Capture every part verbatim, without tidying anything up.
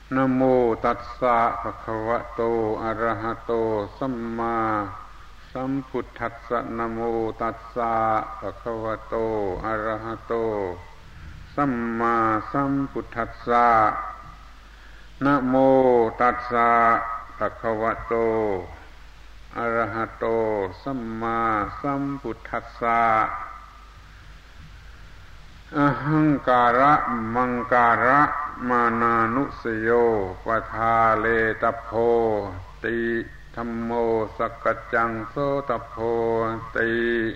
นะโมตัสสะภะคะวะโตอะระหะโตสัมมาสัมพุทธัสสะนะโมตัสสะภะคะวะโตอะระหะโตสัมมาสัมพุทธัสสะนะโมตัสสะภะคะวะโตอะระหะโตสัมมาสัมพุทธัสสะอหังการะมังการะมานานุสโยปทาเลตโพติธัมโมสักกัจจังโสตโพติ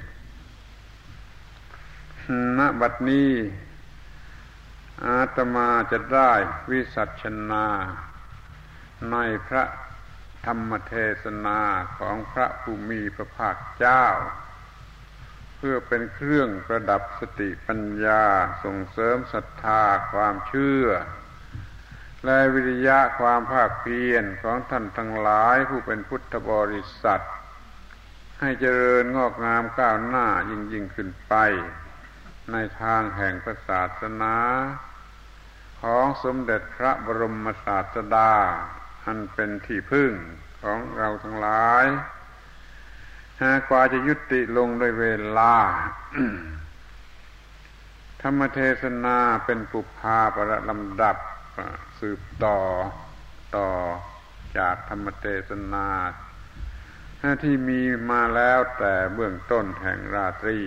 ณบัดนี้อาตมาจะได้วิสัชนาในพระธรรมเทศนาของพระผู้มีพระภาคเจ้าเพื่อเป็นเครื่องประดับสติปัญญาส่งเสริมศรัทธาความเชื่อและวิริยะความภาคเพียรของท่านทั้งหลายผู้เป็นพุทธบริษัทให้เจริญงอกงามก้าวหน้ายิ่งยิ่งขึ้นไปในทางแห่งพระศาสนาของสมเด็จพระบรมศาสดาอันเป็นที่พึ่งของเราทั้งหลายกว่าจะยุติลงด้วยเวลา ธรรมเทศนาเป็นปุพพาประลำดับสืบต่อต่อจากธรรมเทศนาที่มีมาแล้วแต่เบื้องต้นแห่งราตรี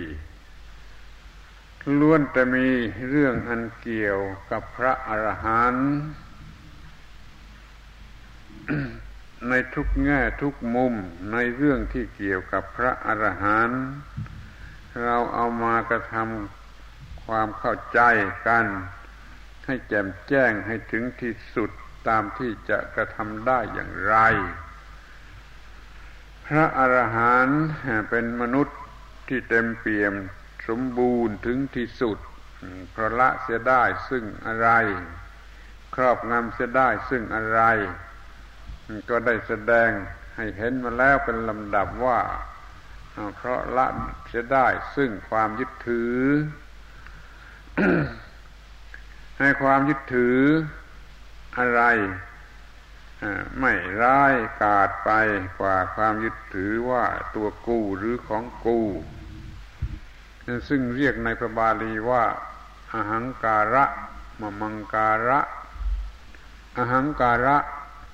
ล้วนแต่มีเรื่องอันเกี่ยวกับพระอรหันต์ ในทุกแง่ทุกมุมในเรื่องที่เกี่ยวกับพระอรหันต์เราเอามากระทำความเข้าใจกันให้แจ่มแจ้งให้ถึงที่สุดตามที่จะกระทำได้อย่างไรพระอรหันต์เป็นมนุษย์ที่เต็มเปี่ยมสมบูรณ์ถึงที่สุดเพราะละเสียได้ซึ่งอะไรครอบงำเสียได้ซึ่งอะไรก็ได้แสดงให้เห็นมาแล้วเป็นลำดับว่าเพราะละเสียได้ซึ่งความยึดถือ ให้ความยึดถืออะไรไม่ร้ายกาจไปกว่าความยึดถือว่าตัวกูหรือของกูซึ่งเรียกในพระบาลีว่าอหังการะมมังการะอหังการะ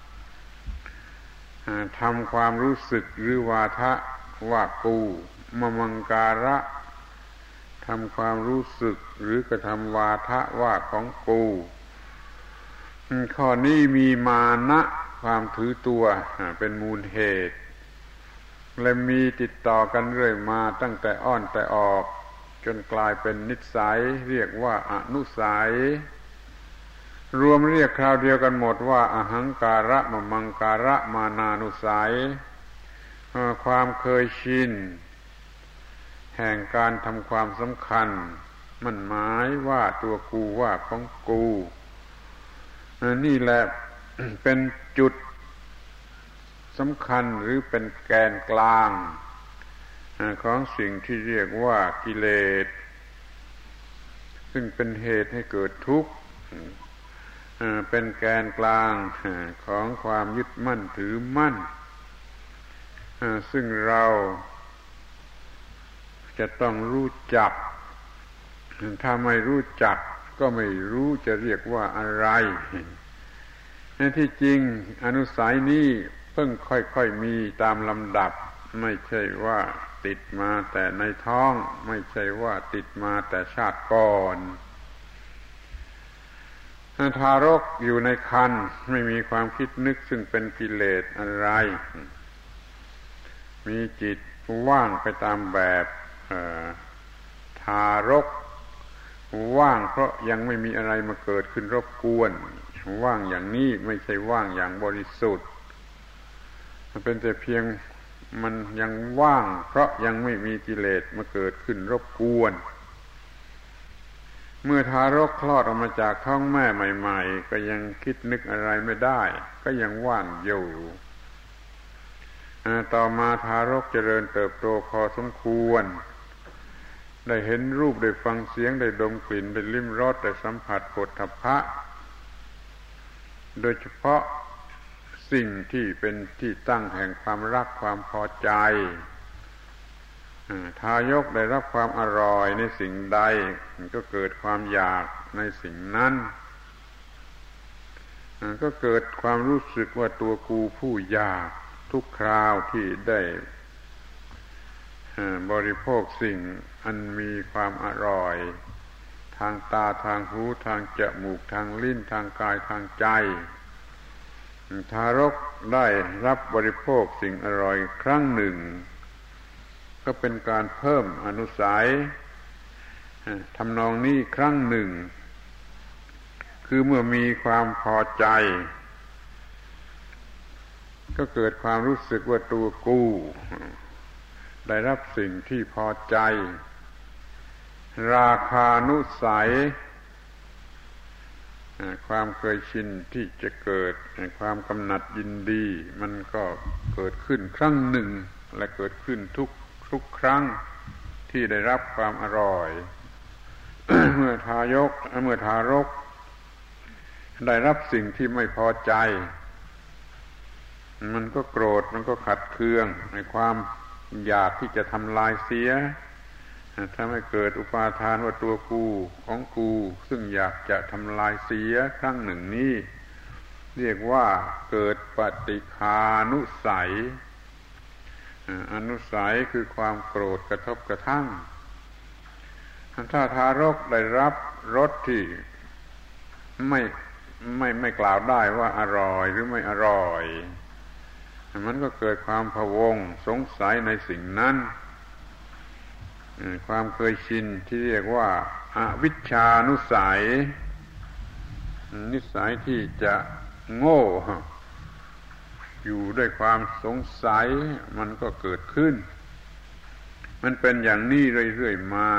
ทำความรู้สึกหรือวาทะว่ากูมมังการะทำความรู้สึกหรือกระทำวาทะว่าของกูข้อนี้มีมานะความถือตัวเป็นมูลเหตุและมีติดต่อกันเรื่อยมาตั้งแต่อ้อนแต่ออกจนกลายเป็นนิสัยเรียกว่าอนุสัยรวมเรียกคราวเดียวกันหมดว่าอหังการะมมังการะมานานุสัยความเคยชินแห่งการทำความสำคัญมันหมายว่าตัวกูว่าของกูนี่แหละ เป็นจุดสำคัญหรือเป็นแกนกลางของสิ่งที่เรียกว่ากิเลสซึ่งเป็นเหตุให้เกิดทุกข์เป็นแกนกลางของความยึดมั่นถือมั่นซึ่งเราจะต้องรู้จักถ้าไม่รู้จักก็ไม่รู้จะเรียกว่าอะไรที่จริงอนุสัยนี้เพิ่งค่อยๆมีตามลำดับไม่ใช่ว่าติดมาแต่ในท้องไม่ใช่ว่าติดมาแต่ชาติก่อนทารกอยู่ในครรภ์ไม่มีความคิดนึกซึ่งเป็นกิเลสอะไรมีจิตว่างไปตามแบบทารกว่างเพราะยังไม่มีอะไรมาเกิดขึ้นรบกวนว่างอย่างนี้ไม่ใช่ว่างอย่างบริสุทธิ์มันเป็นแต่เพียงมันยังว่างเพราะยังไม่มีกิเลสมาเกิดขึ้นรบกวนเมื่อทารกคลอดออกมาจากท้องแม่ใหม่ๆก็ยังคิดนึกอะไรไม่ได้ก็ยังว่างอยู่ต่อมาทารกเจริญเติบโตพอสมควร ได้เห็นรูปได้ฟังเสียงได้ดมกลิ่นได้ลิ้มรสได้สัมผัสโผฏฐัพพะโดยเฉพาะสิ่งที่เป็นที่ตั้งแห่งความรักความพอใจทายกได้รับความอร่อยในสิ่งใดก็เกิดความอยากในสิ่งนั้นก็เกิดความรู้สึกว่าตัวกูผู้อยากทุกคราวที่ได้บริโภคสิ่งอันมีความอร่อยทางตาทางหูทางจมูกทางลิ้นทางกายทางใจทารกได้รับบริโภคสิ่งอร่อยครั้งหนึ่งก็เป็นการเพิ่มอนุสัยทำนองนี้ครั้งหนึ่งคือเมื่อมีความพอใจก็เกิดความรู้สึกว่าตัวกูได้รับสิ่งที่พอใจราคานุสัยความเคยชินที่จะเกิดความกำหนัดยินดีมันก็เกิดขึ้นครั้งหนึ่งและเกิดขึ้นทุกทุกครั้งที่ได้รับความอร่อย เมื่อทายกเมื่อทารกได้รับสิ่งที่ไม่พอใจมันก็โกรธมันก็ขัดเคืองในความอยากที่จะทำลายเสียทำให้เกิดอุปาทานว่าตัวกูของกูซึ่งอยากจะทำลายเสียครั้งหนึ่งนี้เรียกว่าเกิดปฏิฆานุสัยอนุสัยคือความโกรธกระทบกระทั่งถ้าทารกได้รับรสที่ไม่ไม่ไม่กล่าวได้ว่าอร่อยหรือไม่อร่อยมันก็เกิดความพะวงสงสัยในสิ่งนั้นความเคยชินที่เรียกว่าอวิชชานุสัยนิสัยที่จะโง่อยู่ด้วยความสงสัยมันก็เกิดขึ้นมันเป็นอย่างนี้เรื่อยๆมา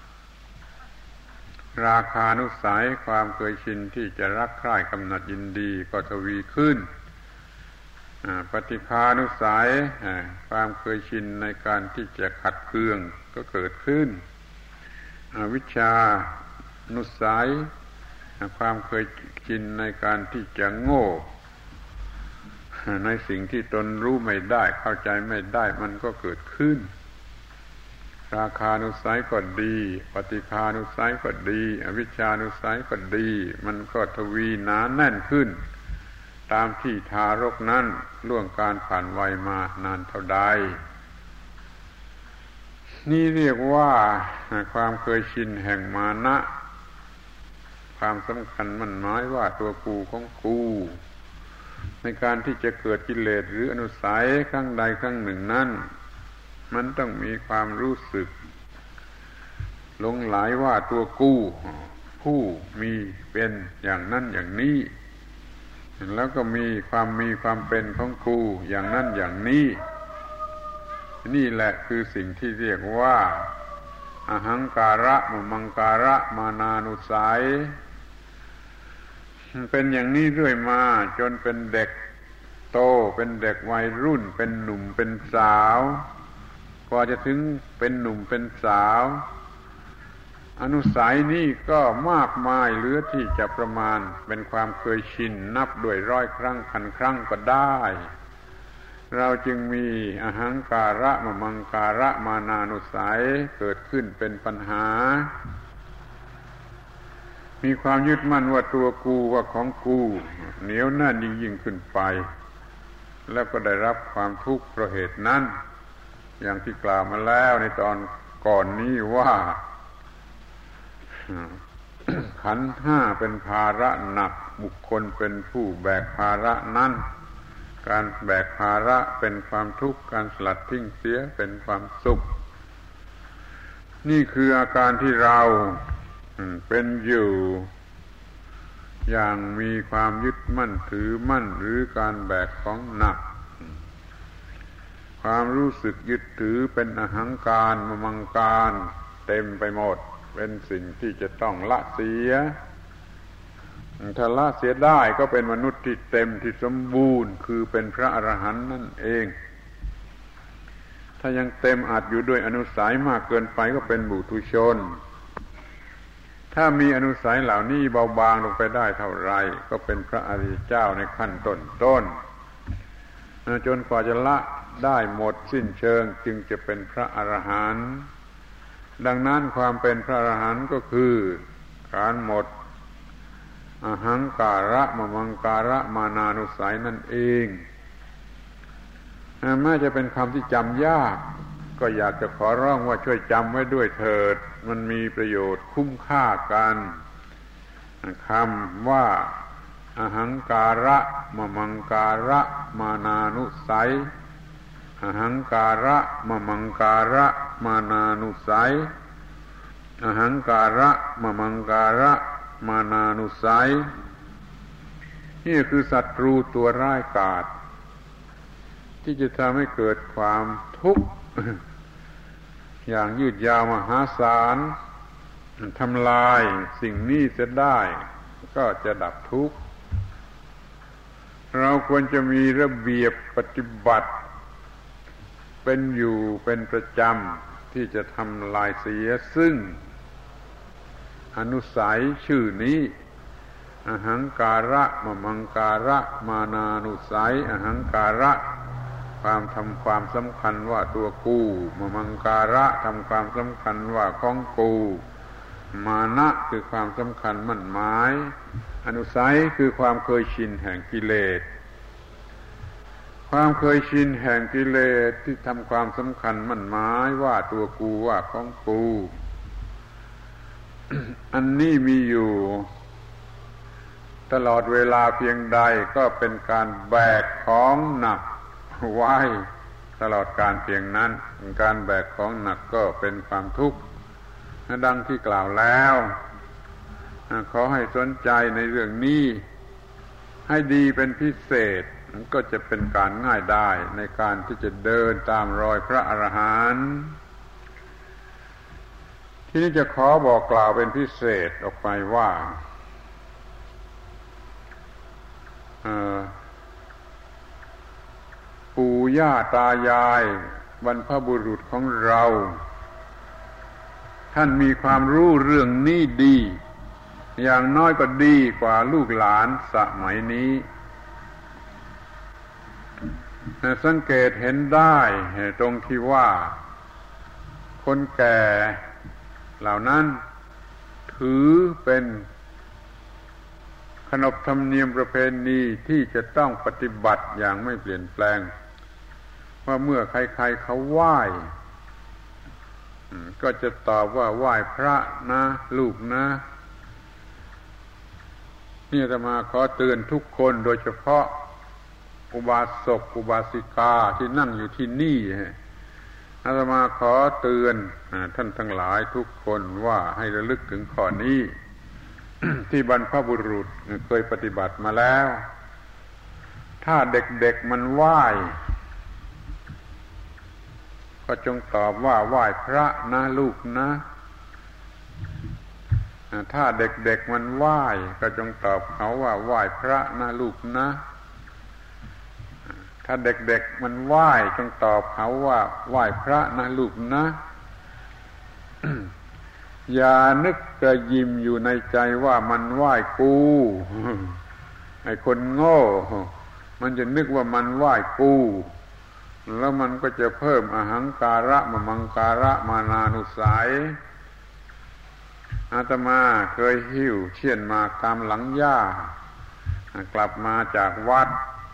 ราคานุสัยความเคยชินที่จะรักใคร่กำหนัดยินดีก็ทวีขึ้นปฏิฆานุสัยความเคยชินในการที่จะขัดเคืองก็เกิดขึ้นอวิชชานุสัยความเคยชินในการที่จะโง่ในสิ่งที่ตนรู้ไม่ได้เข้าใจไม่ได้มันก็เกิดขึ้นราคานุสัยก็ดีปฏิฆานุสัยก็ดีอวิชชานุสัยก็ดีมันก็ทวีหนาแน่นขึ้นตามที่ทารกนั้นล่วงการผ่านวัยมานานเท่าใดนี่เรียกว่าความเคยชินแห่งมานะความสำคัญมั่นหมายว่าตัวกูของกูในการที่จะเกิดกิเลสหรืออนุสัยครั้งใดครั้งหนึ่งนั้นมันต้องมีความรู้สึกหลงไหลว่าตัวกูผู้มีเป็นอย่างนั้นอย่างนี้แล้วก็มีความมีความเป็นของกูอย่างนั้นอย่างนี้นี่แหละคือสิ่งที่เรียกว่าอหังการะมมังการะมานานุสัยเป็นอย่างนี้เรื่อยมาจนเป็นเด็กโตเป็นเด็กวัยรุ่นเป็นหนุ่มเป็นสาวกว่าจะถึงเป็นหนุ่มเป็นสาวอนุสัยนี่ก็มากมายเหลือที่จะประมาณเป็นความเคยชินนับด้วยร้อยครั้งพันครั้งก็ได้เราจึงมีอหังการะมมังการะมานานุสัยเกิดขึ้นเป็นปัญหามีความยึดมั่นว่าตัวกูว่าของกูเหนียวแน่นยิ่งๆขึ้นไปแล้วก็ได้รับความทุกข์เพราะเหตุนั้นอย่างที่กล่าวมาแล้วในตอนก่อนนี้ว่าขันธ์ห้าเป็นภาระหนักบุคคลเป็นผู้แบกภาระนั้นการแบกภาระเป็นความทุกข์การสลัดทิ้งเสียเป็นความสุขนี่คืออาการที่เราเป็นอยู่อย่างมีความยึดมั่นถือมั่นหรือการแบกของหนักความรู้สึกยึดถือเป็นอหังการมมังการเต็มไปหมดเป็นสิ่งที่จะต้องละเสียถ้าละเสียได้ก็เป็นมนุษย์ที่เต็มที่สมบูรณ์คือเป็นพระอรหันต์นั่นเองถ้ายังเต็มอาจอยู่ด้วยอนุสัยมากเกินไปก็เป็นปุถุชนถ้ามีอนุสัยเหล่านี้เบาบางลงไปได้เท่าไรก็เป็นพระอริยเจ้าในขั้นต้นต้นจนกว่าจะละได้หมดสิ้นเชิงจึงจะเป็นพระอรหันต์ดังนั้นความเป็นพระอรหันต์ก็คือการหมดอหังการะมมังการะมานานุสัยนั่นเองแม้จะเป็นคำที่จำยากก็อยากจะขอร้องว่าช่วยจำไว้ด้วยเถิดมันมีประโยชน์คุ้มค่ากันคำว่าอหังการะมมังการะมานานุสัยอหังการะมมังการะมานานุสัยอหังการะมมังการะมานานุสัยนี่คือศัตรูตัวร้ายกาจที่จะทำให้เกิดความทุกข์อย่างยืดยาวมหาศาลทำลายสิ่งนี้จะได้ก็จะดับทุกข์เราควรจะมีระเบียบปฏิบัติเป็นอยู่เป็นประจำที่จะทำลายเสียซึ่งอนุสัยชื่อนี้อหังการะมมังการะมานานุสัยอหังการะความทำความสำคัญว่าตัวกูมมังการะทำความสำคัญว่าของกูมานะคือความสำคัญมั่นหมายอนุสัยคือความเคยชินแห่งกิเลสความเคยชินแห่งกิเลสที่ทำความสำคัญมั่นหมายว่าตัวกูว่าของกู อันนี้มีอยู่ตลอดเวลาเพียงใดก็เป็นการแบกของหนักไว้ตลอดการเพียงนั้นการแบกของหนักก็เป็นความทุกข์ดังที่กล่าวแล้วขอให้สนใจในเรื่องนี้ให้ดีเป็นพิเศษก็จะเป็นการง่ายได้ในการที่จะเดินตามรอยพระอรหันต์ที่นี้จะขอบอกกล่าวเป็นพิเศษออกไปว่าปู่ย่าตายายบรรพบุรุษของเราท่านมีความรู้เรื่องนี้ดีอย่างน้อยก็ดีกว่าลูกหลานสมัยนี้สังเกตเห็นได้ตรงที่ว่าคนแก่เหล่านั้นถือเป็นขนบธรรมเนียมประเพณีที่จะต้องปฏิบัติอย่างไม่เปลี่ยนแปลงว่าเมื่อใครๆเขาไหว้ก็จะตอบว่าไหว้พระนะลูกนะนี่อาตมาขอเตือนทุกคนโดยเฉพาะอุบาสกอุบาสิกาที่นั่งอยู่ที่นี่อาตมาขอเตือนท่านทั้งหลายทุกคนว่าให้ระลึกถึงข้อนี้ ที่บรรพบุรุษเคยปฏิบัติมาแล้วถ้าเด็กๆมันไหว้ก็จงตอบว่าไหว้พระนะลูกนะถ้าเด็กๆมันไหว้ก็จงตอบเขาว่าไหว้พระนะลูกนะถ้าเด็กๆมันไหว้จงตอบเขาว่าไหว้พระนะลูกนะ อย่านึกกระยิมอยู่ในใจว่ามันไหว้กู ไอ้คนโง่มันจะนึกว่ามันไหว้กูแล้วมันก็จะเพิ่มอหังการะมมังการะมานานุสัยอาตมาเคยหิ้วเชี่ยนมาตามหลังหญ้ากลับมาจากวัด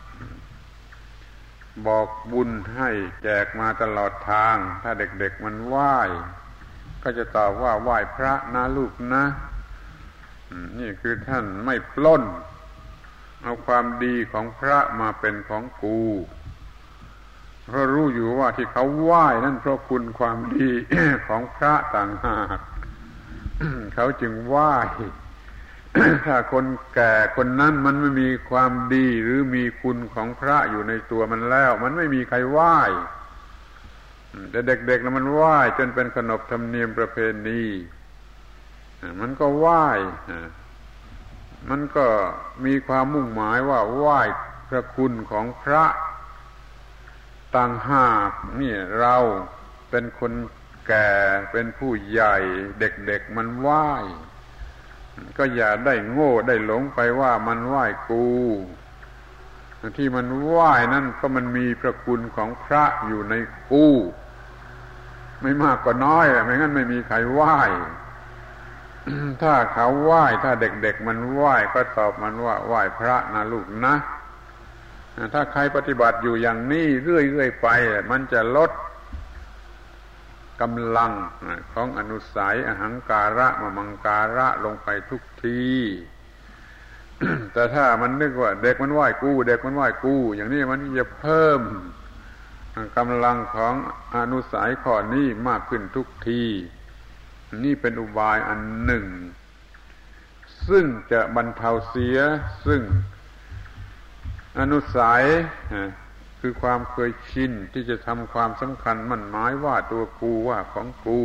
บอกบุญให้แจกมาตลอดทางถ้าเด็กๆมันไหว้ก็จะตอบว่าไหว้พระนะลูกนะนี่คือท่านไม่ปล้นเอาความดีของพระมาเป็นของกูเพราะรู้อยู่ว่าที่เขาไหว้นั่นเพราะคุณความดี ของพระต่างหาก เขาจึงไหว้ ถ้าคนแก่คนนั้นมันไม่มีความดีหรือมีคุณของพระอยู่ในตัวมันแล้วมันไม่มีใครไหว้แต่เด็กๆแล้วมันไหว้จนเป็นขนบธรรมเนียมประเพณีมันก็ไหว้มันก็มีความมุ่งหมายว่าไหว้พระคุณของพระต่างหากนี่เราเป็นคนแก่เป็นผู้ใหญ่เด็กๆมันไหว้ก็อย่าได้โง่ได้หลงไปว่ามันไหว้กูที่มันไหว้นั่นก็มันมีพระคุณของพระอยู่ในกูไม่มากก็น้อยไม่งั้นไม่มีใครไหว้ ถ้าเขาไหว้ถ้าเด็กๆมันไหว้ก็ตอบมันว่าไหว้พระนะลูกนะถ้าใครปฏิบัติอยู่อย่างนี้เรื่อยๆไปมันจะลดกำลังของอนุสัยอหังการะมมังการะลงไปทุกที แต่ถ้ามันนึกว่าเด็กมันไหว้กูเด็กมันไหว้กูอย่างนี้มันจะเพิ่มกำลังของอนุสัยข้อนี้มากขึ้นทุกทีนี่เป็นอุบายอันหนึ่งซึ่งจะบรรเทาเสียซึ่งอนุสัยคือความเคยชินที่จะทำความสำคัญมั่นหมายว่าตัวกูว่าของกู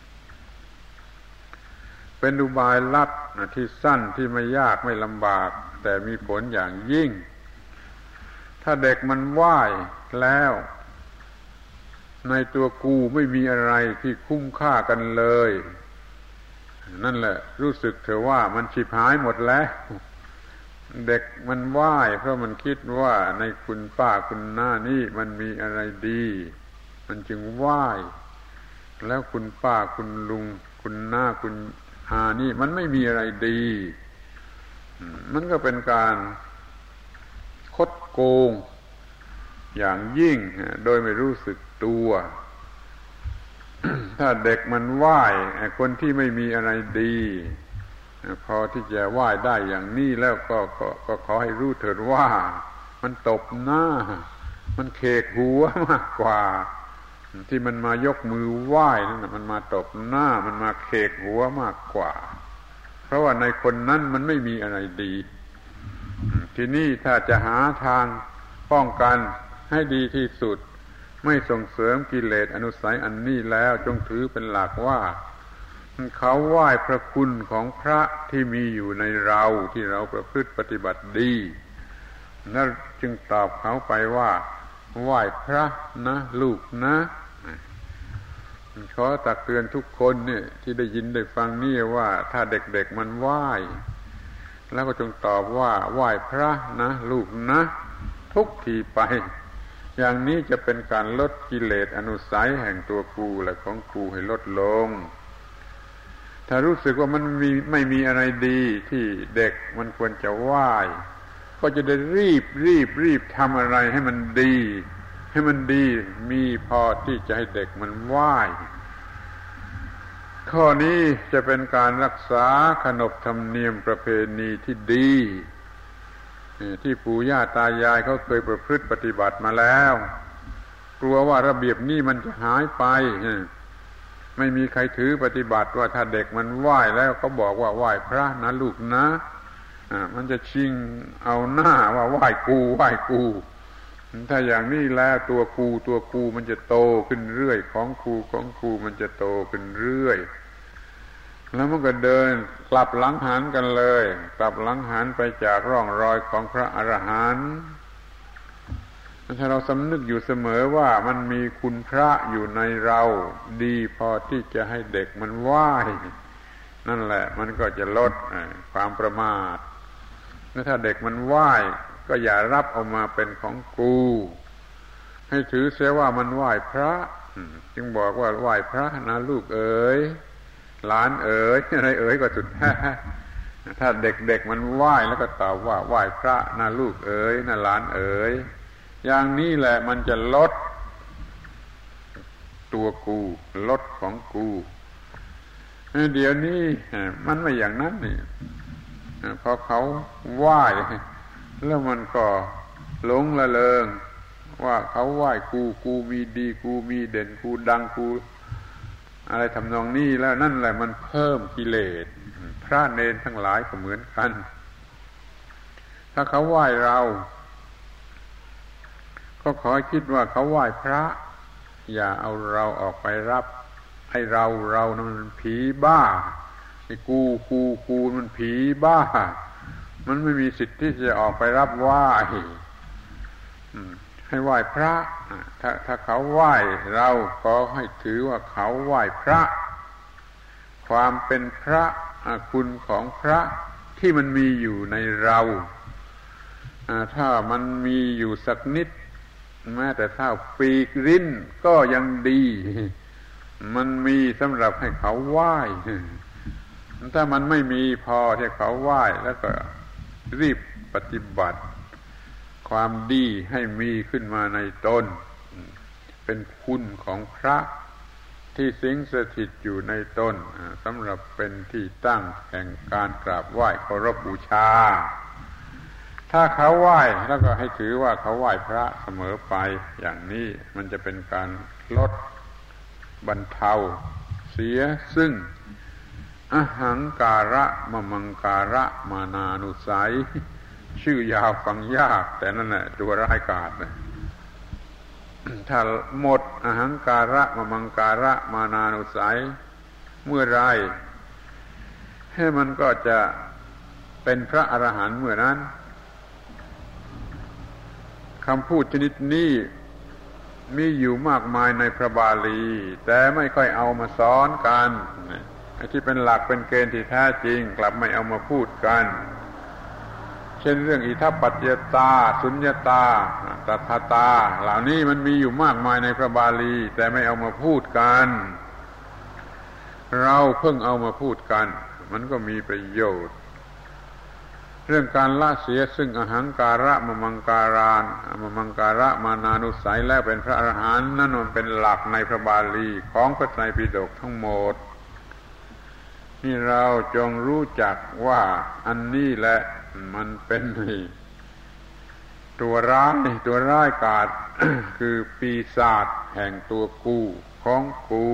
เป็นอุบายลัดที่สั้นที่ไม่ยากไม่ลำบากแต่มีผลอย่างยิ่งถ้าเด็กมันไหว้แล้วในตัวกูไม่มีอะไรที่คุ้มค่ากันเลยนั่นแหละรู้สึกเถอะว่ามันฉิบหายหมดแล้วเด็กมันไหว้เพราะมันคิดว่าในคุณป้าคุณน้านี่มันมีอะไรดีมันจึงไหว้แล้วคุณป้าคุณลุงคุณน้าคุณอานี่มันไม่มีอะไรดีมันก็เป็นการคดโกงอย่างยิ่งโดยไม่รู้สึกตัว ถ้าเด็กมันไหว้คนที่ไม่มีอะไรดีพอที่จะไหว้ได้อย่างนี้แล้วก็ก็ก็ขอให้รู้เถิดว่ามันตบหน้ามันเคกหัวมากกว่าที่มันมายกมือไหว้นั่นน่ะมันมาตบหน้ามันมาเคกหัวมากกว่าเพราะว่าในคนนั้นมันไม่มีอะไรดีทีนี้ถ้าจะหาทางป้องกันให้ดีที่สุดไม่ส่งเสริมกิเลสอนุสัยอันนี้แล้วจงถือเป็นหลักว่าเขาไหว้พระคุณของพระที่มีอยู่ในเราที่เราประพฤติปฏิบัติดีนั่นจึงตอบเขาไปว่าไหว้พระนะลูกนะขอตักเตือนทุกคนเนี่ยที่ได้ยินได้ฟังนี่ว่าถ้าเด็กๆมันไหว้แล้วก็จงตอบว่าไหว้พระนะลูกนะทุกทีไปอย่างนี้จะเป็นการลดกิเลสอนุสัยแห่งตัวกูและของกูให้ลดลงถ้ารู้สึกว่ามันมีไม่มีอะไรดีที่เด็กมันควรจะไหว้ก็จะได้รีบรีบรีบทำอะไรให้มันดีให้มันดีมีพอที่จะให้เด็กมันไหว้ข้อนี้จะเป็นการรักษาขนบธรรมเนียมประเพณีที่ดีที่ปู่ย่าตายายเขาเคยประพฤติปฏิบัติมาแล้วกลัวว่าระเบียบนี้มันจะหายไปไม่มีใครถือปฏิบัติว่าถ้าเด็กมันไหว้แล้วก็บอกว่าไหว้พระนะลูกนะอ่ามันจะชิงเอาหน้าว่าไหว้กูไหว้กูถ้าอย่างนี้แล้วตัวกูตัวกูมันจะโตขึ้นเรื่อยของกูของกูมันจะโตขึ้นเรื่อยแล้วมันก็เดินกลับหลังหันกันเลยกลับหลังหันไปจากร่องรอยของพระอรหันต์ถ้าเราสำนึกอยู่เสมอว่ามันมีคุณพระอยู่ในเราดีพอที่จะให้เด็กมันไหว้นั่นแหละมันก็จะลดความประมาทและถ้าเด็กมันไหว้ก็อย่ารับเอามาเป็นของกูให้ถือเสียว่ามันไหว้พระจึงบอกว่าไหว้พระนะลูกเอ๋ยหลานเอ๋ยอะไรเอ๋ยก็สุดแท้ถ้าเด็กๆมันไหว้แล้วก็ตอบว่าไหว้พระนะลูกเอ๋ยนะหลานเอ๋ยอย่างนี้แหละมันจะลดตัวกูลดของกูเดี๋ยวนี้มันไม่อย่างนั้นนี่พอเขาไหว้แล้วมันก็หลงละเลงว่าเขาไหว้กูกูมีดีกูมีเด่นกูดังกูอะไรทำนองนี้แล้วนั่นแหละมันเพิ่มกิเลสพระเนรทั้งหลายก็เหมือนกันถ้าเขาไหว้เราก็ขอให้คิดว่าเขาไหว้พระอย่าเอาเราออกไปรับไอ้เราเรานั่นมันผีบ้าไอ้กูกูกูมันผีบ้ามันไม่มีสิทธิ์ที่จะออกไปรับไหว้ให้ไหว้พระถ้าถ้าเขาไหว้เราก็ให้ถือว่าเขาไหว้พระความเป็นพระคุณของพระที่มันมีอยู่ในเราถ้ามันมีอยู่สักนิดแม้แต่เท่าปีกริ้นก็ยังดีมันมีสำหรับให้เขาไหว้ถ้ามันไม่มีพอที่เขาไหว้แล้วก็รีบปฏิบัติความดีให้มีขึ้นมาในตนเป็นคุณของพระที่สิงสถิตอยู่ในตนสำหรับเป็นที่ตั้งแห่งการกราบไหว้เคารพบูชาถ้าเขาไหว้แล้วก็ให้ถือว่าเขาไหว้พระเสมอไปอย่างนี้มันจะเป็นการลดบรรเทาเสียซึ่งอหังการะมะมังการะมานานุสัยชื่อยาวฟังยากแต่นั่นแหละตัวร้ายกาจนะถ้าหมดอหังการะมะมังการะมานานุสัยเมื่อไรให้มันก็จะเป็นพระอรหันต์เมื่อนั้นคำพูดชนิดนี้มีอยู่มากมายในพระบาลีแต่ไม่ค่อยเอามาสอนกันไอ้ที่เป็นหลักเป็นเกณฑ์ที่แท้จริงกลับไม่เอามาพูดกันเช่นเรื่องอิทัปปัจจตาสุญญตาตถาตาเหล่านี้มันมีอยู่มากมายในพระบาลีแต่ไม่เอามาพูดกันเราเพิ่งเอามาพูดกันมันก็มีประโยชน์เรื่องการละเสียซึ่งอหังการะมะมังการานมะมังการะมานานุสัยแล้วเป็นพระอรหันต์นั่นมันเป็นหลักในพระบาลีของพระไตรปิฎกทั้งหมดนี่เราจงรู้จักว่าอันนี้แหละมันเป็นตัวร้ายตัวร้ายกาจ คือปีศาจแห่งตัวกูของกู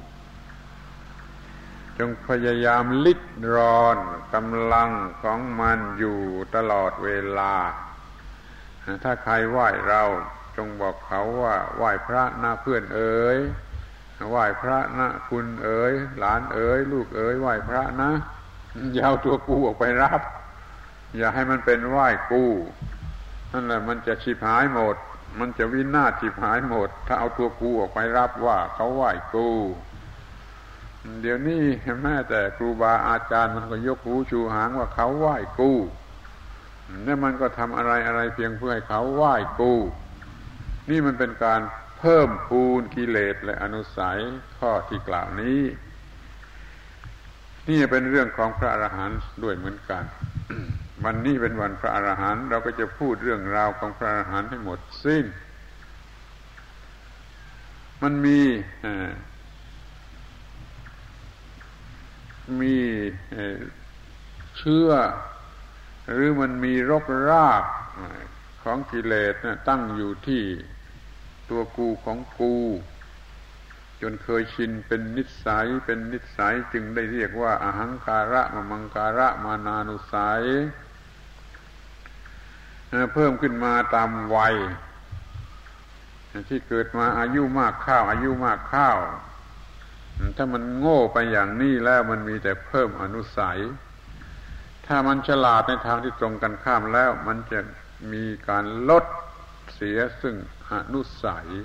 จงพยายามลิดรอนกำลังของมันอยู่ตลอดเวลาถ้าใครไหว้เราจงบอกเขาว่าไหว้พระนะเพื่อนเอ๋ยไหว้พระนะคุณเอ๋ยหลานเอ๋ยลูกเอ๋ยไหว้พระนะอย่าเอาตัวกูออกไปรับอย่าให้มันเป็นไหว้กูนั่นแหละมันจะชิบหายหมดมันจะวินาศชิบหายหมดถ้าเอาตัวกูออกไปรับว่าเขาไหว้กูเดี๋ยวนี้แม้แต่ครูบาอาจารย์มันก็ยกหูชูหางว่าเขาไหว้กูนี่มันก็ทำอะไรอะไรเพียงเพื่อให้เขาไหว้กูนี่มันเป็นการเพิ่มพูนกิเลสและอนุสัยข้อที่กล่าวนี้นี่เป็นเรื่องของพระอรหันต์ด้วยเหมือนกัน วันนี้เป็นวันพระอรหันต์เราก็จะพูดเรื่องราวของพระอรหันต์ให้หมดสิ้นมันมีมีเชื่อหรือมันมีรกรากของกิเลสตั้งอยู่ที่ตัวกูของกูจนเคยชินเป็นนิสัยเป็นนิสัยจึงได้เรียกว่าอหังการะมะมังการะมานานุสัยเพิ่มขึ้นมาตามวัยที่เกิดมาอายุมากข้าวอายุมากข้าวถ้ามันโง่ไปอย่างนี้แล้วมันมีแต่เพิ่มอนุสัยถ้ามันฉลาดในทางที่ตรงกันข้ามแล้วมันจะมีการลดเสียซึ่งอนุสัย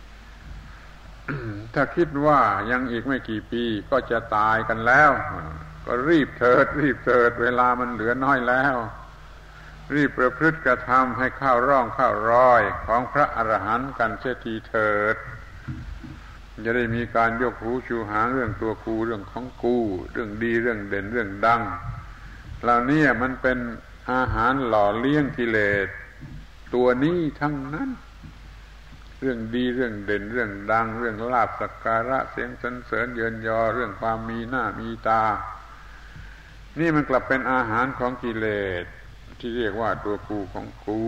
ถ้าคิดว่ายังอีกไม่กี่ปีก็จะตายกันแล้วก็รีบเถิดรีบเถิดเวลามันเหลือน้อยแล้วรีบประพฤติกระทำให้เข้าร่องเข้ารอยของพระอรหันต์กันเสียทีเถิดจะได้มีการยกหูชูหางเรื่องตัวกูเรื่องของกูเรื่องดีเรื่องเด่นเรื่องดังเหล่านี้มันเป็นอาหารหล่อเลี้ยงกิเลสตัวนี้ทั้งนั้นเรื่องดีเรื่องเด่นเรื่องดังเรื่องลาภสักการะเสียงสรรเสริญเยินยอเรื่องความมีหน้ามีตานี่มันกลับเป็นอาหารของกิเลสที่เรียกว่าตัวกูของกู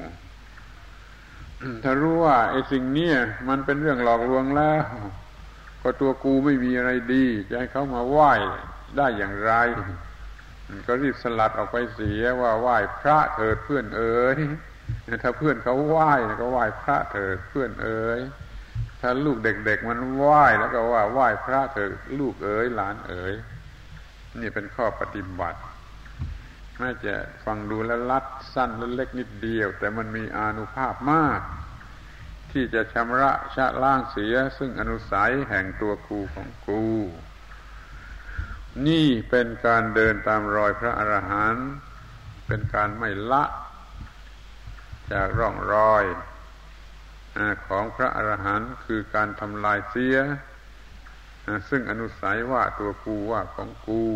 ถ้ารู้ว่าไอ้สิ่งนี้มันเป็นเรื่องหลอกลวงแล้วก็ตัวกูไม่มีอะไรดีจะให้เขามาไหว้ได้อย่างไรก็รีบสลัดออกไปเสียว่าไหว้พระเถิดเพื่อนเอ๋ยถ้าเพื่อนเขาไหว้ก็ไหว้พระเถิดเพื่อนเอ๋ยถ้าลูกเด็กๆมันไหว้แล้วก็ว่าไหว้พระเถิดลูกเอ๋ยหลานเอ๋ยนี่เป็นข้อปฏิบัติแม้จะฟังดูแล้วลัดสั้นและเล็กนิดเดียวแต่มันมีอานุภาพมากที่จะชำระชะล้างเสียซึ่งอนุสัยแห่งตัวกูของกูนี่เป็นการเดินตามรอยพระอรหันต์เป็นการไม่ละจากร่องรอยของพระอรหันต์คือการทำลายเสียซึ่งอนุสัยว่าตัวกูว่าของกู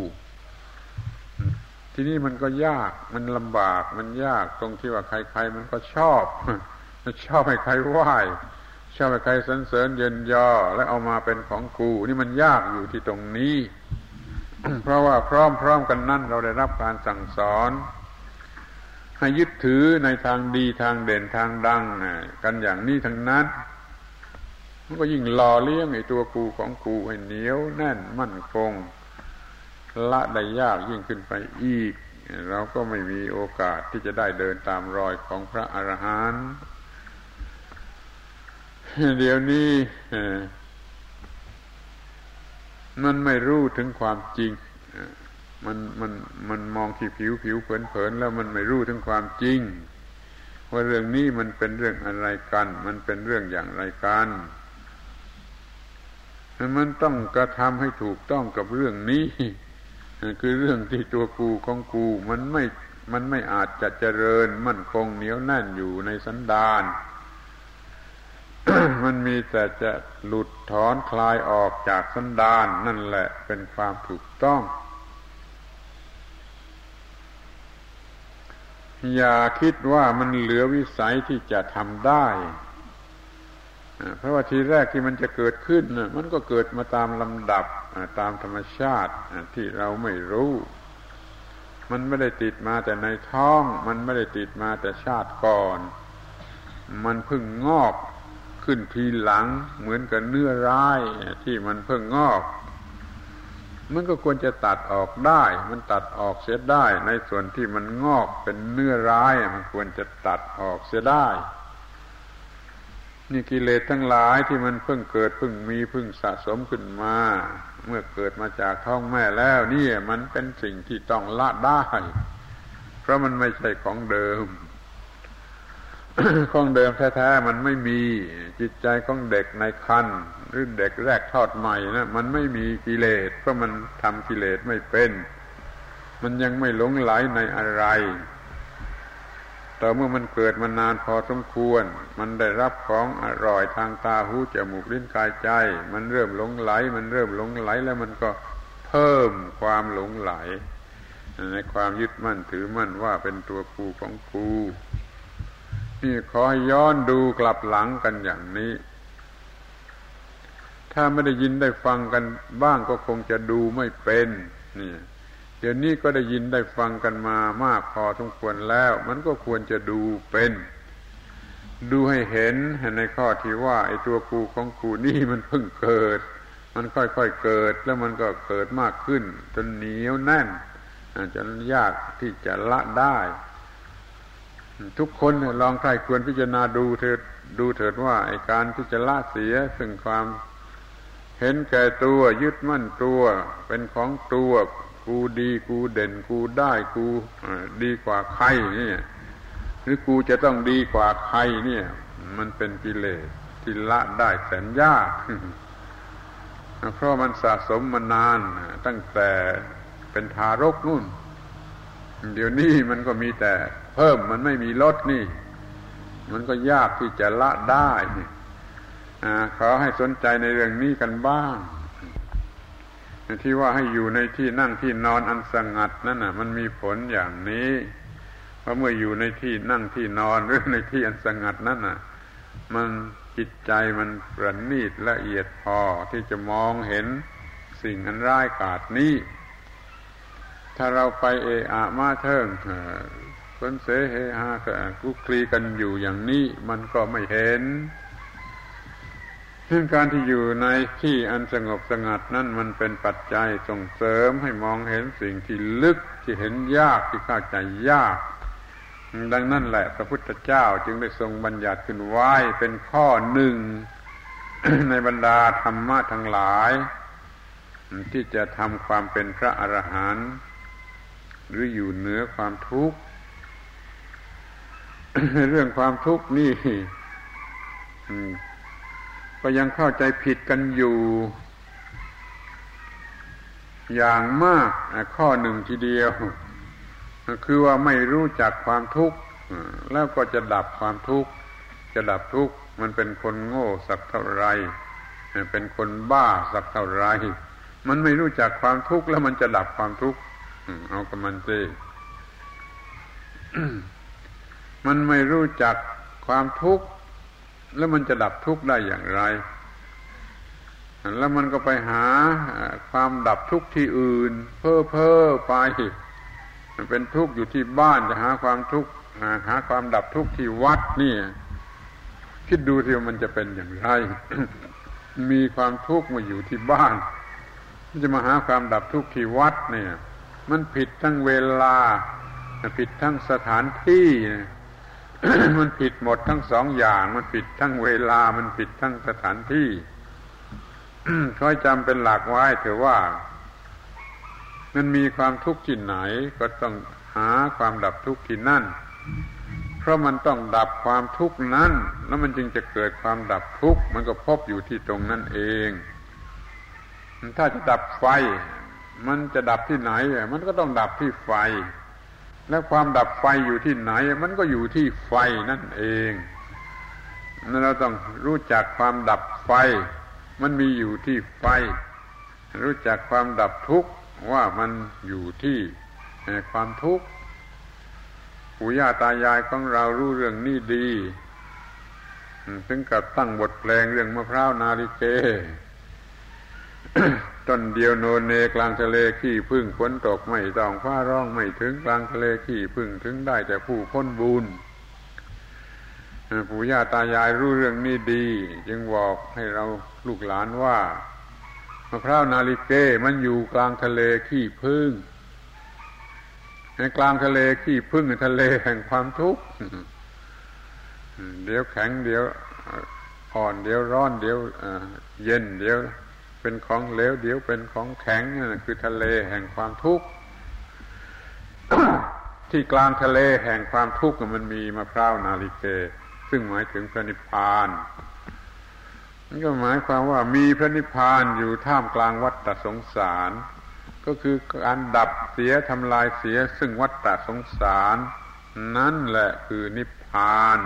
ที่นี่มันก็ยากมันลำบากมันยากตรงที่ว่าใครๆมันก็ชอบชอบให้ใครไหว้ชอบให้ใครสรรเสริญเยินยอและเอามาเป็นของกูนี่มันยากอยู่ที่ตรงนี้ เพราะว่าพร้อมๆกันนั้นเราได้รับการสั่งสอนให้ยึดถือในทางดีทางเด่นทางดังกันอย่างนี้ทั้งนั้นมันก็ยิ่งหล่อเลี้ยงไอ้ตัวกูของกูให้เหนียวแน่นมั่นคงละได้ยากยิ่งขึ้นไปอีกเราก็ไม่มีโอกาสที่จะได้เดินตามรอยของพระอรหันต์เดี๋ยวนี้มันไม่รู้ถึงความจริงมันมันมันมองที่ผิวผิวเผินๆแล้วมันไม่รู้ถึงความจริงว่าเรื่องนี้มันเป็นเรื่องอะไรกันมันเป็นเรื่องอย่างไรกันมันต้องกระทำให้ถูกต้องกับเรื่องนี้คือเรื่องที่ตัวกูของกูมันไม่มันไม่อาจจะเจริญมั่นคงเหนียวแน่นอยู่ในสันดาน มันมีแต่จะหลุดถอนคลายออกจากสันดานนั่นแหละเป็นความถูกต้องอย่าคิดว่ามันเหลือวิสัยที่จะทำได้เพราะว่าทีแรกที่มันจะเกิดขึ้นมันก็เกิดมาตามลำดับตามธรรมชาติที่เราไม่รู้มันไม่ได้ติดมาแต่ในท้องมันไม่ได้ติดมาแต่ชาติก่อนมันเพิ่งงอกขึ้นทีหลังเหมือนกับเนื้อร้ายที่มันเพิ่งงอกมันก็ควรจะตัดออกได้มันตัดออกเสียได้ในส่วนที่มันงอกเป็นเนื้อร้ายมันควรจะตัดออกเสียได้นี่กิเลสทั้งหลายที่มันเพิ่งเกิดเพิ่งมีเพิ่งสะสมขึ้นมาเมื่อเกิดมาจากท้องแม่แล้วนี่มันเป็นสิ่งที่ต้องละได้เพราะมันไม่ใช่ของเดิม ของเดิมแท้ๆมันไม่มีจิตใจของเด็กในครรภ์หรือเด็กแรกทอดใหม่นะมันไม่มีกิเลสเพราะมันทำกิเลสไม่เป็นมันยังไม่หลงไหลในอะไรแต่เมื่อมันเกิดมานานพอสมควรมันได้รับของอร่อยทางตาหูจมูกลิ้นกายใจมันเริ่มหลงไหลมันเริ่มหลงไหลแล้วมันก็เพิ่มความหลงไหลในความยึดมั่นถือมั่นว่าเป็นตัวกูของกูนี่ขอให้ย้อนดูกลับหลังกันอย่างนี้ถ้าไม่ได้ยินได้ฟังกันบ้างก็คงจะดูไม่เป็นนี่เดี๋ยวนี้ก็ได้ยินได้ฟังกันมามากพอสมควรแล้วมันก็ควรจะดูเป็นดูให้เห็นในข้อที่ว่าไอ้ตัวกูของกูนี่มันเพิ่งเกิดมันค่อยๆเกิดแล้วมันก็เกิดมากขึ้นจนเหนียวแน่นจนยากที่จะละได้ทุกคนลองใคร่ควรพิจารณาดูเถิดดูเถิดว่าไอ้การที่จะละเสียซึ่งความเห็นแก่ตัวยึดมั่นตัวเป็นของตัวกูดีกูเด่นกูได้กูดีกว่าใครนี่หรือกูจะต้องดีกว่าใครเนี่ยมันเป็นกิเลสที่ละได้แสนยากเพราะมันสะสมมานานตั้งแต่เป็นทารกนู่นเดี๋ยวนี้มันก็มีแต่เพิ่มมันไม่มีลดนี่มันก็ยากที่จะละได้ขอให้สนใจในเรื่องนี้กันบ้างที่ว่าให้อยู่ในที่นั่งที่นอนอันสงัดนั่นน่ะมันมีผลอย่างนี้เพราะเมื่ออยู่ในที่นั่งที่นอนหรือในที่อันสงัดนั่นน่ะมันจิตใจมันประณีตละเอียดพอที่จะมองเห็นสิ่งอันร้ายกาจนี้ถ้าเราไปเอะอะมาเทิงคนเสเฮฮาคุกคลีกันอยู่อย่างนี้มันก็ไม่เห็นเรื่องการที่อยู่ในที่อันสงบสงัดนั่นมันเป็นปัจจัยส่งเสริมให้มองเห็นสิ่งที่ลึกที่เห็นยากที่เข้าใจยากดังนั้นแหละพระพุทธเจ้าจึงได้ทรงบัญญัติขึ้นไว้เป็นข้อหนึ่ง ในบรรดาธรรมะทั้งหลายที่จะทำความเป็นพระอรหันต์หรืออยู่เหนือความทุกข์ เรื่องความทุกข์นี่ก็ยังเข้าใจผิดกันอยู่อย่างมากข้อหนึ่งทีเดียวคือว่าไม่รู้จักความทุกข์แล้วก็จะดับความทุกข์จะดับทุกข์มันเป็นคนโง่สักเท่าไรเป็นคนบ้าสักเท่าไรมันไม่รู้จักความทุกข์แล้วมันจะดับความทุกข์เอากับมันสิ มันไม่รู้จักความทุกข์แล้วมันจะดับทุกข์ได้อย่างไรแล้วมันก็ไปหาความดับทุกข์ที่อื่นเพ้อเพ้อไปมันเป็นทุกข์อยู่ที่บ้านจะหาความทุกข์หาความดับทุกข์ที่วัดนี่คิดดูสิว่ามันจะเป็นอย่างไร มีความทุกข์มาอยู่ที่บ้านจะมาหาความดับทุกข์ที่วัดเนี่ยมันผิดทั้งเวลาผิดทั้งสถานที่ มันผิดหมดทั้งสองอย่างมันผิดทั้งเวลามันผิดทั้งสถานที่ คอยจำเป็นหลักไว้เถอะว่ามันมีความทุกข์ที่ไหนก็ต้องหาความดับทุกข์ที่นั่นเพราะมันต้องดับความทุกข์นั้นแล้วมันจึงจะเกิดความดับทุกข์มันก็พบอยู่ที่ตรงนั้นเองถ้าจะดับไฟมันจะดับที่ไหนมันก็ต้องดับที่ไฟแล้วความดับไฟอยู่ที่ไหนมันก็อยู่ที่ไฟนั่นเองนั่นเราต้องรู้จักความดับไฟมันมีอยู่ที่ไฟรู้จักความดับทุกข์ว่ามันอยู่ที่ความทุกข์ปู่ย่าตายายของเรารู้เรื่องนี้ดีถึงกับตั้งบทเพลงเรื่องมะพร้าวนาลิเก ต้นเดียวโนเนกลางทะเลขี้ผึ้งฝนตกไม่ต้องฟ้าร้องไม่ถึงกลางทะเลขี้ผึ้งถึงได้แต่ผู้พ้นบุญปู่ย่าตายายรู้เรื่องนี้ดีจึงบอกให้เราลูกหลานว่ามะพร้าวนาลิเกมันอยู่กลางทะเลขี้ผึ้งในกลางทะเลขี้ผึ้งทะเลแห่งความทุกข์เดี๋ยวแข็งเดี๋ยวอ่อนเดี๋ยวร้อนเดี๋ยวเย็นเดี๋ยวเป็นของเหลวเดี๋ยวเป็นของแข็งนั่นคือทะเลแห่งความทุกข์ ที่กลางทะเลแห่งความทุกข์มันมีมะพร้าวนาลิเกซึ่งหมายถึงพระนิพพานนั่นก็หมายความว่ามีพระนิพพานอยู่ท่ามกลางวัฏสงสารก็คือการดับเสียทำลายเสียซึ่งวัฏสงสารนั่นแหละคือนิพพาน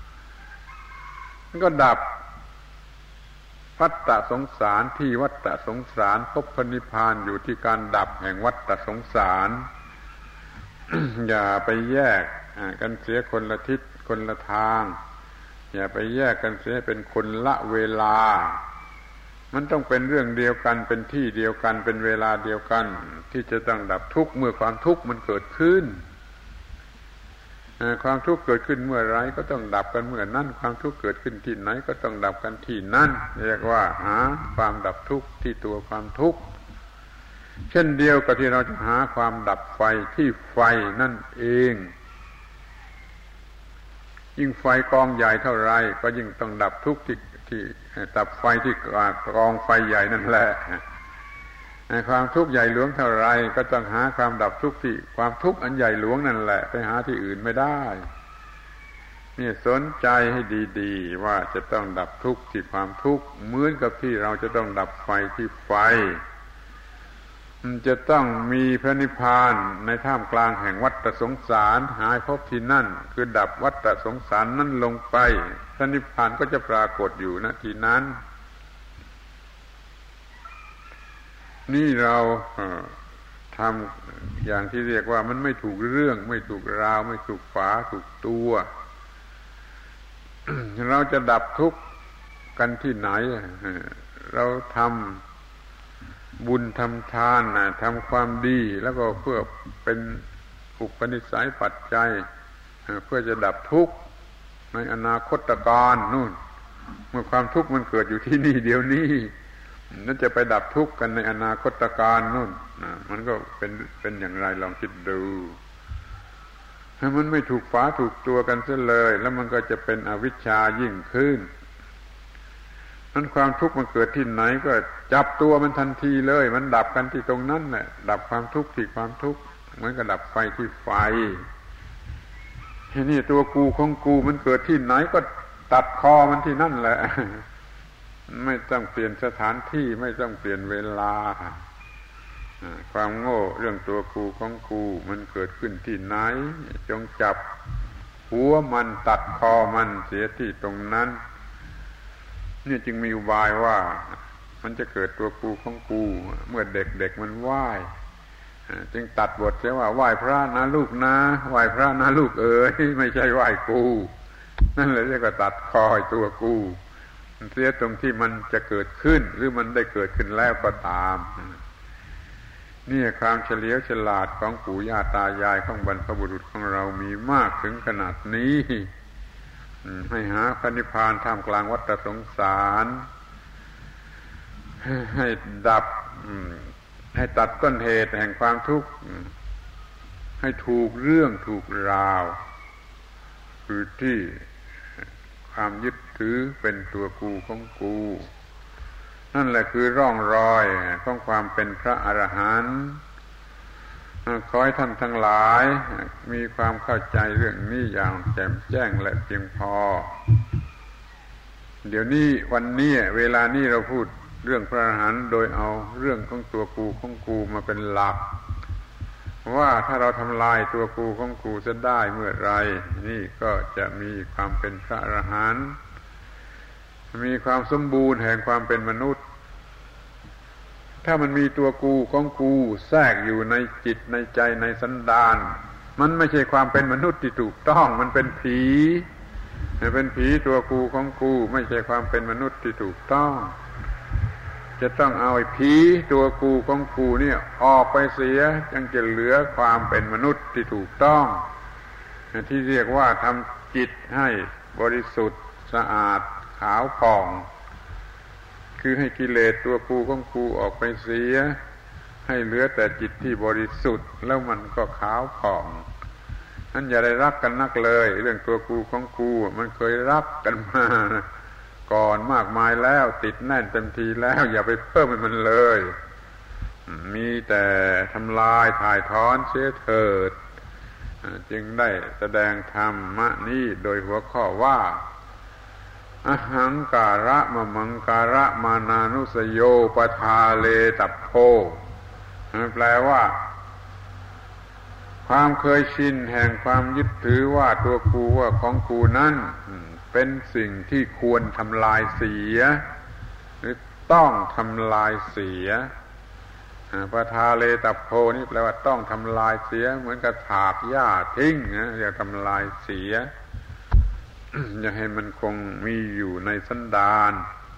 ก็ดับวัฏสงสารที่วัฏสงสารพบพระนิพพานอยู่ที่การดับแห่งวัฏสงสาร อย่าไปแยกกันเสียคนละทิศคนละทางอย่าไปแยกกันเสียเป็นคนละเวลามันต้องเป็นเรื่องเดียวกันเป็นที่เดียวกันเป็นเวลาเดียวกันที่จะต้องดับทุกข์เมื่อความทุกข์มันเกิดขึ้นความทุกข์เกิดขึ้นเมื่อไรก็ต้องดับกันเมื่อนั้นความทุกข์เกิดขึ้นที่ไหนก็ต้องดับกันที่นั่นเรียกว่าหาความดับทุกข์ที่ตัวความทุกข์เช่นเดียวกับที่เราจะหาความดับไฟที่ไฟนั่นเองยิ่งไฟกองใหญ่เท่าไรก็ยิ่งต้องดับทุกข์ที่ที่ดับไฟที่กองไฟใหญ่นั่นแหละความทุกข์ใหญ่หลวงเท่าไรก็ต้องหาความดับทุกข์ที่ความทุกข์อันใหญ่หลวงนั่นแหละไปหาที่อื่นไม่ได้นี่สนใจให้ดีๆว่าจะต้องดับทุกข์ที่ความทุกข์เหมือนกับที่เราจะต้องดับไฟที่ไฟมันจะต้องมีพระนิพพานในท่ามกลางแห่งวัฏสงสารหาพบที่นั่นคือดับวัฏสงสารนั้นลงไปพระนิพพานก็จะปรากฏอยู่ณที่นั้นนี่เราทำอย่างที่เรียกว่ามันไม่ถูกเรื่องไม่ถูกราวไม่ถูกฝาถูกตัว เราจะดับทุกข์กันที่ไหนเราทำบุญทำทานทำความดีแล้วก็เพื่อเป็นอุปนิสัยปัจจัยเพื่อจะดับทุกข์ในอนาคตการนู่นเมื่อความทุกข์มันเกิดอยู่ที่นี่เดี๋ยวนี้นั่นจะไปดับทุกข์กันในอนาคตการนู่นมันก็เป็นเป็นอย่างไรลองคิดดูถ้ามันไม่ถูกฝาถูกตัวกันเสียเลยแล้วมันก็จะเป็นอวิชชายิ่งขึ้นนั้นความทุกข์มันเกิดที่ไหนก็จับตัวมันทันทีเลยมันดับกันที่ตรงนั้นแหละดับความทุกข์ที่ความทุกข์เหมือนกับดับไฟที่ไฟทีนี้ตัวกูของกูมันเกิดที่ไหนก็ตัดคอมันที่นั่นแหละไม่ต้องเปลี่ยนสถานที่ไม่ต้องเปลี่ยนเวลาความโง่เรื่องตัวกูของกูมันเกิดขึ้นที่ไหนจงจับหัวมันตัดคอมันเสียที่ตรงนั้นนี่จึงมีอุบายว่ามันจะเกิดตัวกูของกูเมื่อเด็กๆมันไหว้จึงตัดบทเสียว่าไหว้พระนะลูกนะไหว้พระนะลูกเอ๋ยไม่ใช่ไหว้กูนั่นเลยเรียกว่าตัดคอตัวกูเสียตรงที่มันจะเกิดขึ้นหรือมันได้เกิดขึ้นแล้วก็ตามนี่ความเฉลียวฉลาดของปู่ย่าตายายของบรรพบุรุษของเรามีมากถึงขนาดนี้ให้หาพระนิพพานท่ามกลางวัฏสงสารให้ดับให้ตัดต้นเหตุแห่งความทุกข์ให้ถูกเรื่องถูกราวคือที่ความยึดถือเป็นตัวกูของกูนั่นแหละคือร่องรอยของความเป็นพระอรหันต์ขอให้ท่านทั้งหลายมีความเข้าใจเรื่องนี้อย่างแจ่มแจ้งและเพียงพอเดี๋ยวนี้วันนี้เวลานี้เราพูดเรื่องพระอรหันต์โดยเอาเรื่องของตัวกูของกูมาเป็นหลักว่าถ้าเราทำลายตัวกูของกูจะได้เมื่อไรนี่ก็จะมีความเป็นพระอรหันต์มีความสมบูรณ์แห่งความเป็นมนุษย์ถ้ามันมีตัวกูของกูแทรกอยู่ในจิตในใจในสันดานมันไม่ใช่ความเป็นมนุษย์ที่ถูกต้องมันเป็นผีเป็นผีตัวกูของกูไม่ใช่ความเป็นมนุษย์ที่ถูกต้องจะต้องเอาไอ้ผีตัวกูของกูเนี่ยออกไปเสียจึงจะเหลือความเป็นมนุษย์ที่ถูกต้องที่เรียกว่าทำจิตให้บริสุทธิ์สะอาดขาวผ่องคือให้กิเลสตัวกูของกูออกไปเสียให้เหลือแต่จิตที่บริสุทธิ์แล้วมันก็ขาวผ่องนั่นอย่าได้รักกันนักเลยเรื่องตัวกูของกูมันเคยรักกันมาก่อนมากมายแล้วติดแน่นเต็มทีแล้วอย่าไปเพิ่มให้มันเลยมีแต่ทำลายถ่ายถอนเสียเถิดจึงได้แสดงธรรมะนี้โดยหัวข้อว่าอหังการะมะมังการะมานานุสโยปทาเลตัพโพแปลว่าความเคยชินแห่งความยึดถือว่าตัวกูว่าของกูนั้นเป็นสิ่งที่ควรทำลายเสียหรือต้องทำลายเสียปทาเลตัพโพนี่แปลว่าต้องทำลายเสียเหมือนกับถากหญ้าทิ้งนะอย่าทำลายเสียอย่าให้มันคงมีอยู่ในสันดาน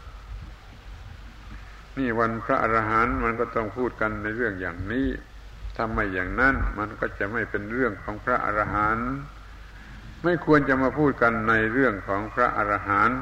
นี่วันพระอรหันต์มันก็ต้องพูดกันในเรื่องอย่างนี้ถ้าไม่อย่างนั้นมันก็จะไม่เป็นเรื่องของพระอรหันต์ไม่ควรจะมาพูดกันในเรื่องของพระอรหันต์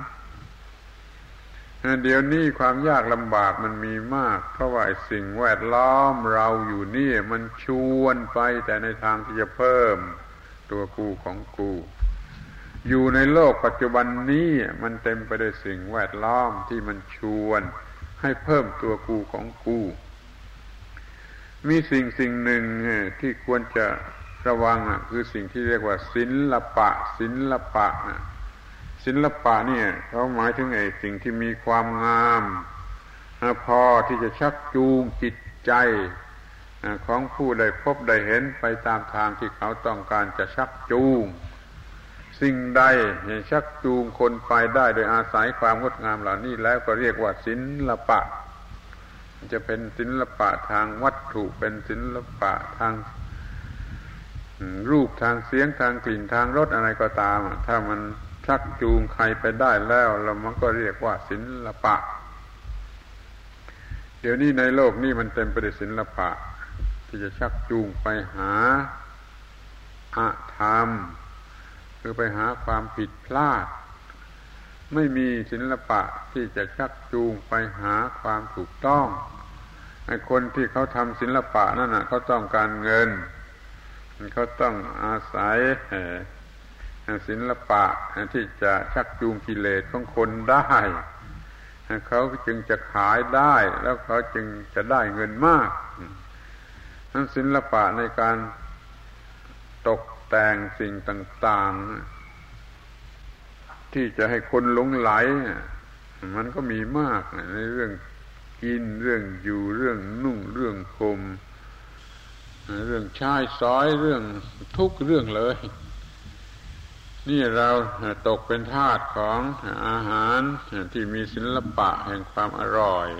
เดี๋ยวนี้ความยากลำบากมันมีมากเพราะว่าสิ่งแวดล้อมเราอยู่นี่มันชวนไปแต่ในทางที่จะเพิ่มตัวกูของกูอยู่ในโลกปัจจุบันนี้มันเต็มไปด้วยสิ่งแวดล้อมที่มันชวนให้เพิ่มตัวกูของกูมีสิ่งสิ่งหนึ่งที่ควรจะระวังคือสิ่งที่เรียกว่าศิลปะศิลปะศิลปะเนี่ยเขาหมายถึงไอ้สิ่งที่มีความงามพอที่จะชักจูงจิตใจของผู้ใดพบได้เห็นไปตามทางที่เขาต้องการจะชักจูงสิ่งใดชักจูงคนไปได้โดยอาศัยความงดงามเหล่านี้แล้วก็เรียกว่าศิลปะจะเป็นศิลปะทางวัตถุเป็นศิลปะทางรูปทางเสียงทางกลิ่นทางรสอะไรก็ตามถ้ามันชักจูงใครไปได้แล้วแล้วมันก็เรียกว่าศิลปะเดี๋ยวนี้ในโลกนี้มันเต็มไปด้วยศิลปะที่จะชักจูงไปหาอธรรมคือไปหาความผิดพลาดไม่มีศิลปะที่จะชักจูงไปหาความถูกต้องไอ้คนที่เขาทำศิลปะนั่นน่ะเขาต้องการเงินเขาต้องอาศัยศิลปะที่จะชักจูงกิเลสของคนได้เขาจึงจะขายได้แล้วเขาจึงจะได้เงินมากนั้นศิลปะในการตกแต่งสิ่งต่างๆที่จะให้คนหลงไหลมันก็มีมากในเรื่องกินเรื่องอยู่เรื่องนุ่งเรื่องห่มเรื่องใช้สอยเรื่องทุกเรื่องเลยนี่เราตกเป็นทาสของอาหารที่มีศิลปะแห่งความอร่อย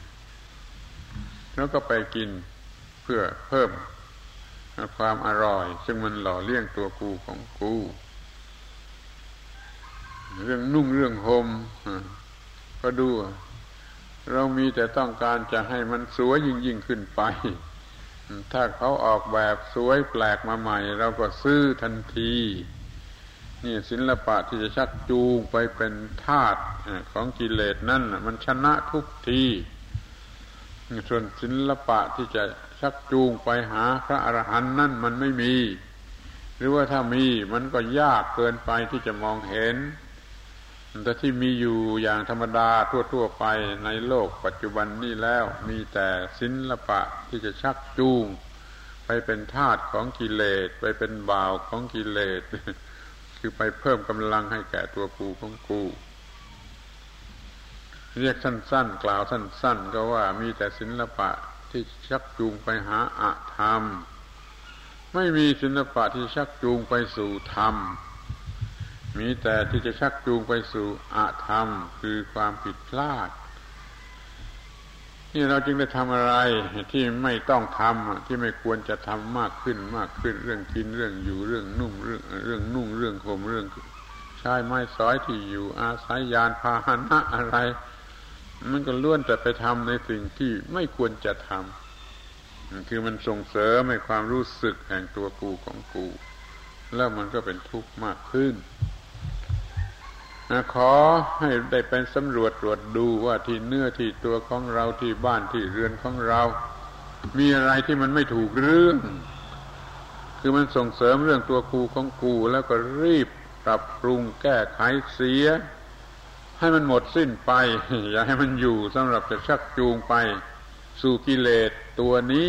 แล้วก็ไปกินเพื่อเพิ่มความอร่อยซึ่งมันหล่อเลี้ยงตัวกูของกูเรื่องนุ่งเรื่องห่มก็ดูเรามีแต่ต้องการจะให้มันสวยยิ่งยิ่งขึ้นไปถ้าเขาออกแบบสวยแปลกมาใหม่เราก็ซื้อทันทีนี่ศิลปะที่จะชักจูงไปเป็นทาสของกิเลสนั่นมันชนะทุกทีส่วนศิลปะที่จะชักจูงไปหาพระอรหันต์นั่นมันไม่มีหรือว่าถ้ามีมันก็ยากเกินไปที่จะมองเห็นแต่ที่มีอยู่อย่างธรรมดาทั่วๆไปในโลกปัจจุบันนี้แล้วมีแต่ศิลปะที่จะชักจูงไปเป็นทาสของกิเลสไปเป็นบ่าวของกิเลสคือไปเพิ่มกำลังให้แก่ตัวกูของกูเรียกสั้นๆกล่าวสั้นๆก็ว่ามีแต่ศิลปะที่ชักจูงไปหาอธรรมไม่มีศิลปะที่ชักจูงไปสู่ธรรมมีแต่ที่จะชักจูงไปสู่อธรรมคือความผิดพลาดนี่เราจึงได้ทำอะไรที่ไม่ต้องทำที่ไม่ควรจะทำมากขึ้นมากขึ้นเรื่องกินเรื่องอยู่เรื่องนุ่งเรื่องเรื่องนุ่งเรื่องห่มเรื่องใช้ไม้สอยที่อยู่อาศัยยานพาหนะอะไรมันก็ล้วนแต่ไปทำในสิ่งที่ไม่ควรจะทำคือมันส่งเสริมให้ความรู้สึกแห่งตัวกูของกูแล้วมันก็เป็นทุกข์มากขึ้นขอให้ได้เป็นสำรวจตรวจดูว่าที่เนื้อที่ตัวของเราที่บ้านที่เรือนของเรามีอะไรที่มันไม่ถูกเรื่องคือมันส่งเสริมเรื่องตัวกูของกูแล้วก็รีบปรับปรุงแก้ไขเสียให้มันหมดสิ้นไปอย่าให้มันอยู่สำหรับจะชักจูงไปสู่กิเลสตัวนี้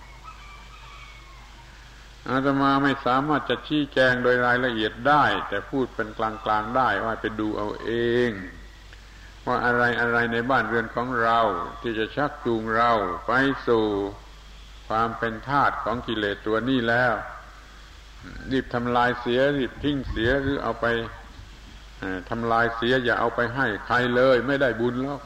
อาตมาไม่สามารถจะชี้แจงโดยรายละเอียดได้แต่พูดเป็นกลางๆได้ว่าไปดูเอาเองว่าอะไรอะไรในบ้านเรือนของเราที่จะชักจูงเราไปสู่ความเป็นทาสของกิเลสตัวนี้แล้วรีบทำลายเสียรีบทิ้งเสียหรือเอาไปทำลายเสียอย่าเอาไปให้ใครเลยไม่ได้บุญหรอก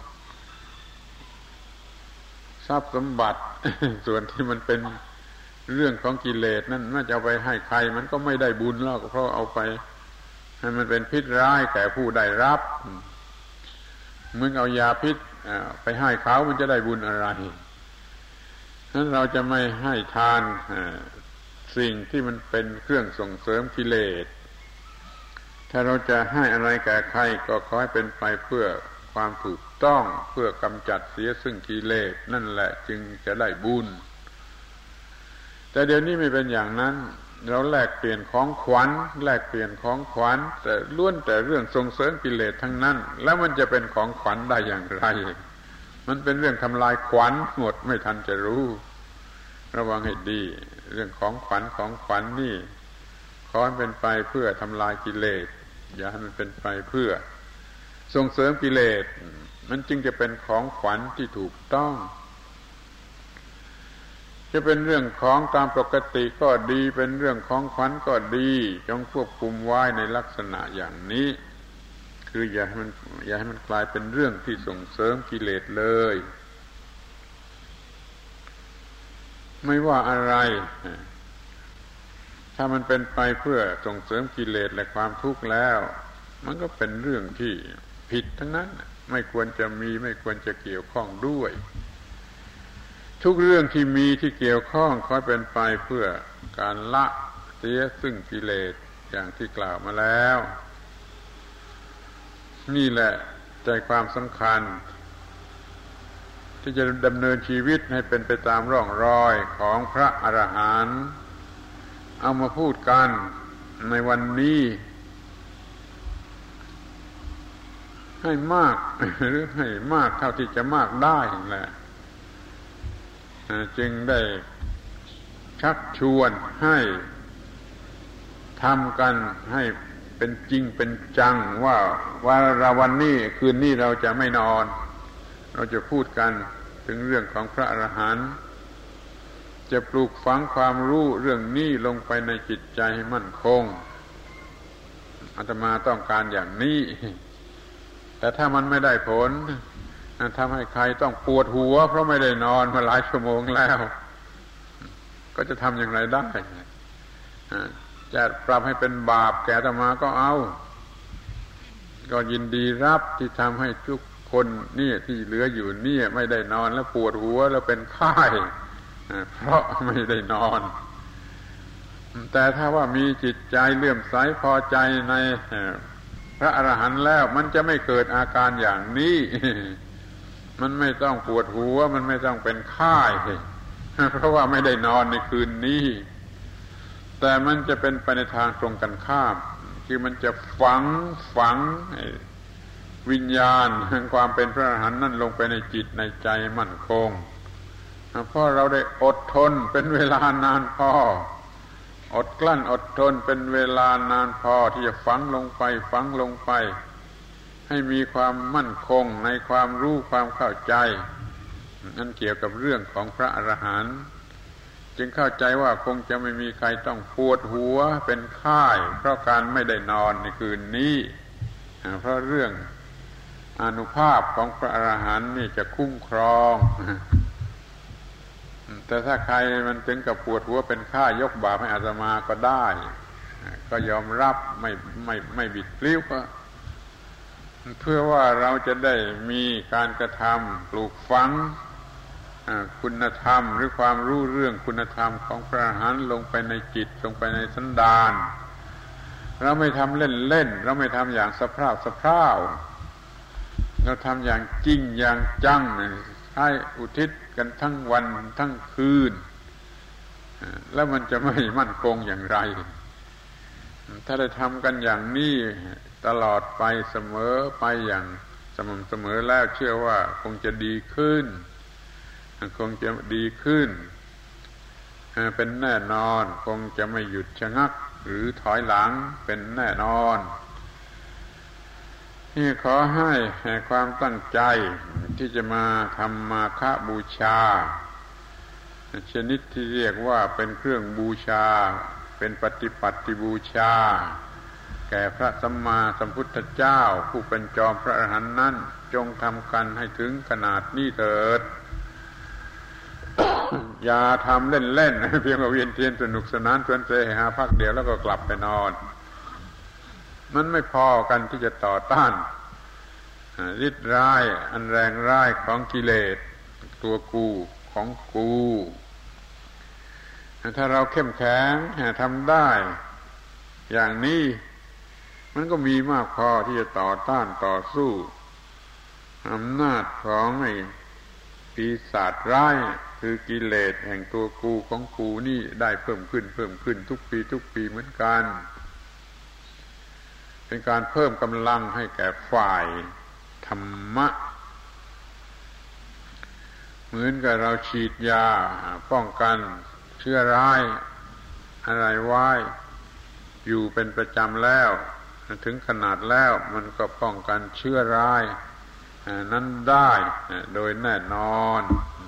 ทรัพย์สมบัติส่วนที่มันเป็นเรื่องของกิเลสนั่นน่าจะเอาไปให้ใครมันก็ไม่ได้บุญหรอกเพราะเอาไปให้มันเป็นพิษร้ายแก่ผู้ได้รับมึงเอายาพิษไปให้เขามันจะได้บุญอะไรนั้นเราจะไม่ให้ทานสิ่งที่มันเป็นเครื่องส่งเสริมกิเลสถ้าเราจะให้อะไรแก่ใครก็ขอให้เป็นไปเพื่อความถูกต้องเพื่อกำจัดเสียซึ่งกิเลสนั่นแหละจึงจะได้บุญแต่เดี๋ยวนี้ไม่เป็นอย่างนั้นเราแลกเปลี่ยนของขวัญแลกเปลี่ยนของขวัญแต่ล้วนแต่เรื่องส่งเสริมกิเลสทั้งนั้นแล้วมันจะเป็นของขวัญได้อย่างไรมันเป็นเรื่องทำลายขวัญหมดไม่ทันจะรู้ระวังให้ดีเรื่องของขวัญของขวัญนี่ขอให้เป็นไปเพื่อทำลายกิเลสอย่าให้มันเป็นไปเพื่อส่งเสริมกิเลสมันจึงจะเป็นของขวัญที่ถูกต้องจะเป็นเรื่องของตามปกติก็ดีเป็นเรื่องของขวัญก็ดีจงควบคุมไว้ในลักษณะอย่างนี้คืออย่าให้มันอย่าให้มันกลายเป็นเรื่องที่ส่งเสริมกิเลสเลยไม่ว่าอะไรถ้ามันเป็นไปเพื่อส่งเสริมกิเลสและความทุกข์แล้วมันก็เป็นเรื่องที่ผิดทั้งนั้นไม่ควรจะมีไม่ควรจะเกี่ยวข้องด้วยทุกเรื่องที่มีที่เกี่ยวข้องขอเป็นไปเพื่อการละเสียซึ่งกิเลสอย่างที่กล่าวมาแล้วนี่แหละใจความสำคัญที่จะดำเนินชีวิตให้เป็นไปตามร่องรอยของพระอรหันต์เอามาพูดกันในวันนี้ให้มากหรือให้มากเท่าที่จะมากได้แหละจึงได้ชักชวนให้ทำกันให้เป็นจริงเป็นจังว่าวันนี้คืนนี้เราจะไม่นอนเราจะพูดกันถึงเรื่องของพระอรหันต์จะปลูกฝังความรู้เรื่องนี้ลงไปในจิตใจให้มั่นคงอาตมาต้องการอย่างนี้แต่ถ้ามันไม่ได้ผลทำให้ใครต้องปวดหัวเพราะไม่ได้นอนมาหลายชั่วโมงแล้วก็จะทำอย่างไรได้จะปรับให้เป็นบาปแก่อาตมาก็เอาก็ยินดีรับที่ทำให้ทุกคนนี่ที่เหลืออยู่นี่ไม่ได้นอนแล้วปวดหัวแล้วเป็นไข้เพราะไม่ได้นอนแต่ถ้าว่ามีจิตใจเลื่อมใสพอใจในพระอรหันต์แล้วมันจะไม่เกิดอาการอย่างนี้มันไม่ต้องปวดหัวมันไม่ต้องเป็นไข้เพราะว่าไม่ได้นอนในคืนนี้แต่มันจะเป็นไปในทางตรงกันข้ามคือมันจะฝังฝังวิญญาณแห่งความเป็นพระอรหันต์นั่นลงไปในจิตในใจมั่นคงเพราะเราได้อดทนเป็นเวลานานพออดกลั้นอดทนเป็นเวลานานพอที่จะฝังลงไปฝังลงไปให้มีความมั่นคงในความรู้ความเข้าใจนั่นเกี่ยวกับเรื่องของพระอรหันต์จึงเข้าใจว่าคงจะไม่มีใครต้องปวดหัวเป็นไข้เพราะการไม่ได้นอนในคืนนี้เพราะเรื่องอานุภาพของพระอรหันต์นี่จะคุ้มครองแต่ถ้าใครมันถึงกับปวดหัวเป็นไข้ยกบาปให้อาตมาก็ได้ก็ยอมรับไม่ไม่ไม่บิดพลิ้วก็เพื่อว่าเราจะได้มีการกระทำปลูกฝังคุณธรรมหรือความรู้เรื่องคุณธรรมของพระอรหันต์ลงไปในจิตลงไปในสันดานเราไม่ทำเล่นๆเราไม่ทำอย่างสะพร่าวสะพร่าวเราทำอย่างจริงอย่างจังให้อุทิศกันทั้งวันทั้งคืนแล้วมันจะไม่มั่นคงอย่างไรถ้าได้ทำกันอย่างนี้ตลอดไปเสมอไปอย่างสม่ำเสมอแล้วเชื่อว่าคงจะดีขึ้นคงจะดีขึ้นเป็นแน่นอนคงจะไม่หยุดชะงักหรือถอยหลังเป็นแน่นอนนี่ขอให้ความตั้งใจที่จะมาทำมาฆบูชาชนิดที่เรียกว่าเป็นเครื่องบูชาเป็นปฏิปัติบูชาแก่พระสัมมาสัมพุทธเจ้าผู้เป็นจอมพระอรหันต์นั้นจงทำกันให้ถึงขนาดนี้เถิด อย่าทำเล่นๆเพียงว่าเวียนเทียนสนุกสนานชวนเสหาพักเดียวแล้วก็กลับไปนอนมันไม่พอกันที่จะต่อต้านฤทธิ์ร้ายอันแรงร้ายของกิเลสตัวกูของกูถ้าเราเข้มแข็งทำได้อย่างนี้มันก็มีมากพอที่จะต่อต้านต่อสู้อำนาจของไอ้ปีศาจร้ายคือกิเลสแห่งตัวกูของกูนี่ได้เพิ่มขึ้นเพิ่มขึ้นทุกปีทุกปีเหมือนกันเป็นการเพิ่มกำลังให้แก่ฝ่ายธรรมะเหมือนกับเราฉีดยาป้องกันเชื้อร้ายอะไรไว้อยู่เป็นประจำแล้วถึงขนาดแล้วมันก็ป้องกันเชื้อร้ายนั้นได้โดยแน่นอน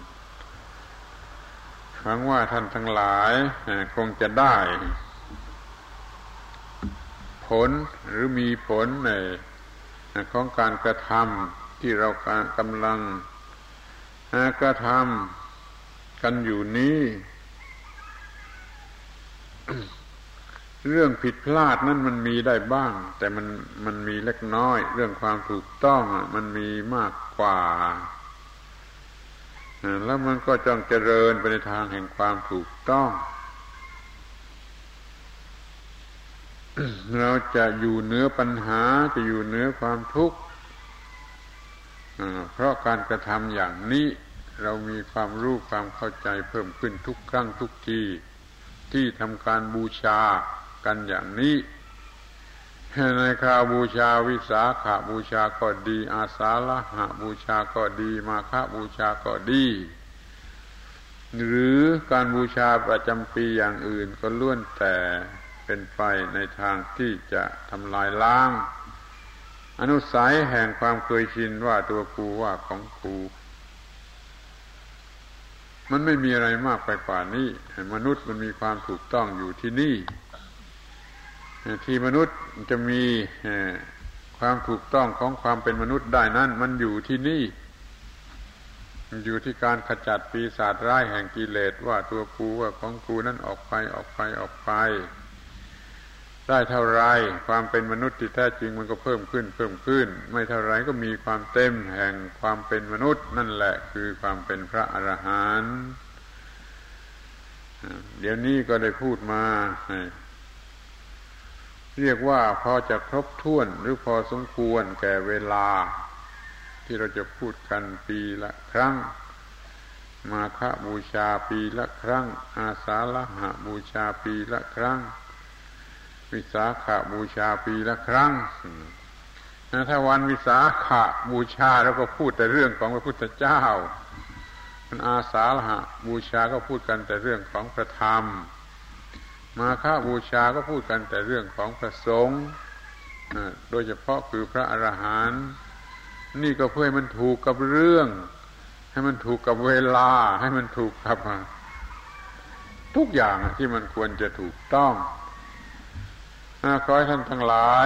หวังว่าท่านทั้งหลายคงจะได้ผลหรือมีผลในของการกระทำที่เรากำลังกระทำกันอยู่นี้ เรื่องผิดพลาดนั้นมันมีได้บ้างแต่มันมันมีเล็กน้อยเรื่องความถูกต้องมันมีมากกว่าแล้วมันก็จ้องเจริญไปในทางแห่งความถูกต้อง เราจะอยู่เหนือปัญหาจะอยู่เหนือความทุกข์เพราะการกระทำอย่างนี้เรามีความรู้ความเข้าใจเพิ่มขึ้นทุกครั้งทุกทีที่ทำการบูชากันอย่างนี้ในคราวบูชาวิสาขบูชาก็ดีอาสาฬหบูชาก็ดีมาฆบูชาก็ดีหรือการบูชาประจำปีอย่างอื่นก็ล้วนแต่เป็นไปในทางที่จะทำลายล้างอนุสัยแห่งความเคยชินว่าตัวกูว่าของกูมันไม่มีอะไรมากไปกว่านี้มนุษย์มันมีความถูกต้องอยู่ที่นี่ที่มนุษย์จะมีความถูกต้องของความเป็นมนุษย์ได้นั้นมันอยู่ที่นี่อยู่ที่การขจัดปีศาจร้ายแห่งกิเลสว่าตัวกูว่าของกูนั้นออกไปออกไปออกไปได้เท่าไรความเป็นมนุษย์ที่แท้จริงมันก็เพิ่มขึ้นเพิ่มขึ้นไม่เท่าไรก็มีความเต็มแห่งความเป็นมนุษย์นั่นแหละคือความเป็นพระอรหันต์เดี๋ยวนี้ก็ได้พูดมาเรียกว่าพอจะครบถ้วนหรือพอสมควรแก่เวลาที่เราจะพูดกันปีละครั้งมาฆบูชาปีละครั้งอาสาฬหบูชาปีละครั้งวิสาขบูชาปีละครั้งถ้าวันวิสาขบูชาเราก็พูดแต่เรื่องของพระพุทธเจ้าวันอาสาฬหบูชาก็พูดกันแต่เรื่องของพระธรรมมาฆบูชาก็พูดกันแต่เรื่องของพระสงฆ์โดยเฉพาะคือพระอรหันต์นี่ก็เพื่อให้มันถูกกับเรื่องให้มันถูกกับเวลาให้มันถูกกับทุกอย่างที่มันควรจะถูกต้องขอให้ท่านทั้งหลาย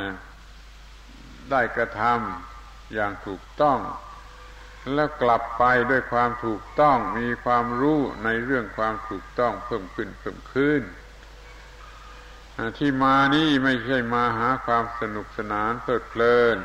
ได้กระทำอย่างถูกต้องแล้วกลับไปด้วยความถูกต้องมีความรู้ในเรื่องความถูกต้องเพิ่มขึ้นเพิ่มขึ้นที่มานี่ไม่ใช่มาหาความสนุกสนานเพลิดเพลิน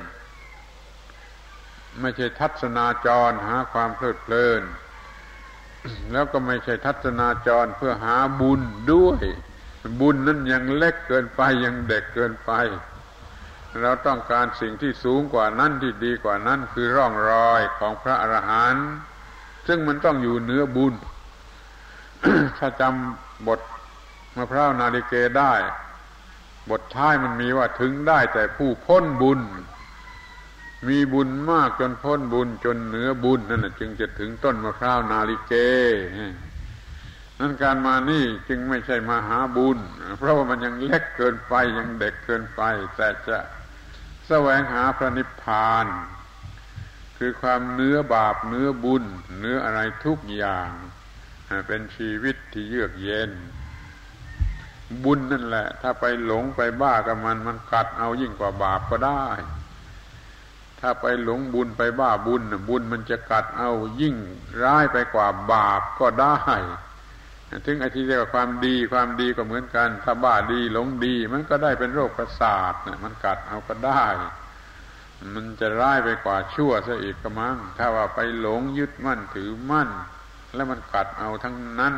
ไม่ใช่ทัศนาจรหาความเพลิดเพลินแล้วก็ไม่ใช่ทัศนาจรเพื่อหาบุญด้วยบุญนั้นยังเล็กเกินไปยังเด็กเกินไปเราต้องการสิ่งที่สูงกว่านั้นที่ดีกว่านั้นคือร่องรอยของพระอรหันต์ซึ่งมันต้องอยู่เหนือบุญ ถ้าจำบทมะพร้าวนาลิเกได้บทท้ายมันมีว่าถึงได้แต่ผู้พ้นบุญมีบุญมากจนพ้นบุญจนเหนือบุญนั่นแหละจึงจะถึงต้นมะพร้าวนาลิเกนั้นการมานี่จึงไม่ใช่มาหาบุญเพราะว่ามันยังเล็กเกินไปยังเด็กเกินไปแต่จะแสวงหาพระนิพพานคือความเหนือบาปเหนือบุญเหนืออะไรทุกอย่างเป็นชีวิตที่เยือกเย็นบุญนั่นแหละถ้าไปหลงไปบ้ากับมันมันกัดเอายิ่งกว่าบาปก็ได้ถ้าไปหลงบุญไปบ้าบุญบุญมันจะกัดเอายิ่งร้ายไปกว่าบาปก็ได้ถึงไอ้ที่เรียกว่าความดีความดีก็เหมือนกันถ้าบ้าดีหลงดีมันก็ได้เป็นโรคประสาทนะมันกัดเอาก็ได้มันจะร้ายไปกว่าชั่วซะอีกก็มั้งถ้าว่าไปหลงยึดมั่นถือมั่นแล้วมันกัดเอาทั้งนั้น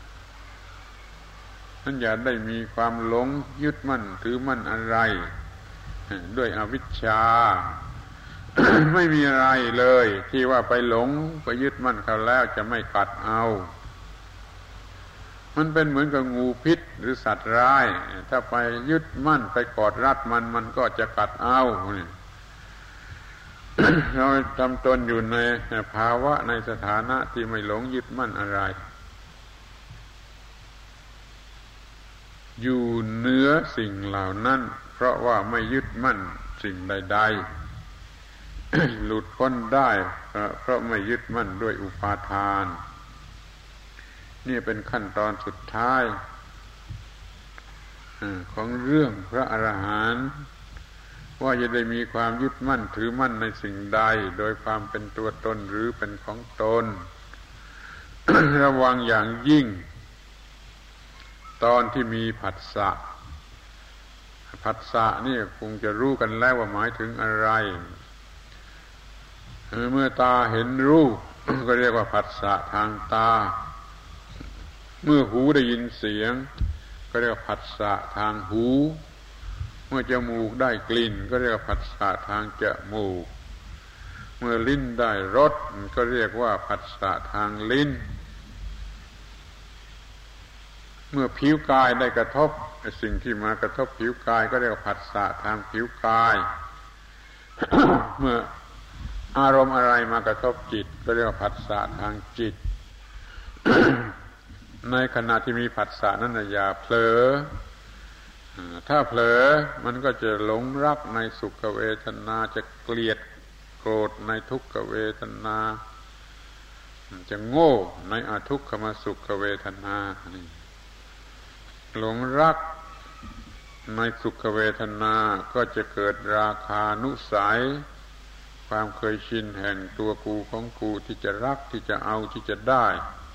นั่นอย่าได้มีความหลงยึดมั่นถือมั่นอะไรด้วยอวิชชา ไม่มีอะไรเลยที่ว่าไปหลงไปยึดมั่นเขาแล้วจะไม่กัดเอามันเป็นเหมือนกับงูพิษหรือสัตว์ร้ายถ้าไปยึดมั่นไปกอดรัดมันมันก็จะกัดเอา เราทำตนอยู่ในภาวะในสถานะที่ไม่หลงยึดมั่นอะไรอยู่เหนือสิ่งเหล่านั้นเพราะว่าไม่ยึดมั่นสิ่งใดๆ หลุดพ้นได้เพราะไม่ยึดมั่นด้วยอุปาทานนี่เป็นขั้นตอนสุดท้ายของเรื่องพระอรหันต์ว่าจะได้มีความยึดมั่นถือมั่นในสิ่งใดโดยความเป็นตัวตนหรือเป็นของตน ระวังอย่างยิ่งตอนที่มีผัสสะผัสสะนี่คงจะรู้กันแล้วว่าหมายถึงอะไรเมื่อตาเห็นรูป ก็เรียกว่าผัสสะทางตาเมื่อหูได้ยินเสียงก็เรียกว่าผัสสะทางหูเมื่อจมูกได้กลิ่นก็เรียกว่าผัสสะทางจมูกเมื่อลิ้นได้รสก็เรียกว่าผัสสะทางลิ้นเมื่อผิวกายได้กระทบสิ่งที่มากระทบผิวกายก็เรียกว่าผัสสะทางผิวกาย เมื่ออารมณ์อะไรมากระทบจิตก็เรียกว่าผัสสะทางจิต ในขณะที่มีผัสสะนั้นอย่าเผลอถ้าเผลอมันก็จะหลงรักในสุขเวทนาจะเกลียดโกรธในทุกขเวทนาจะโง่ในอทุกขมสุขเวทนานี่หลงรักในสุขเวทนาก็จะเกิดราคานุสัยความเคยชินแห่งตัวกูของกูที่จะรักที่จะเอาที่จะได้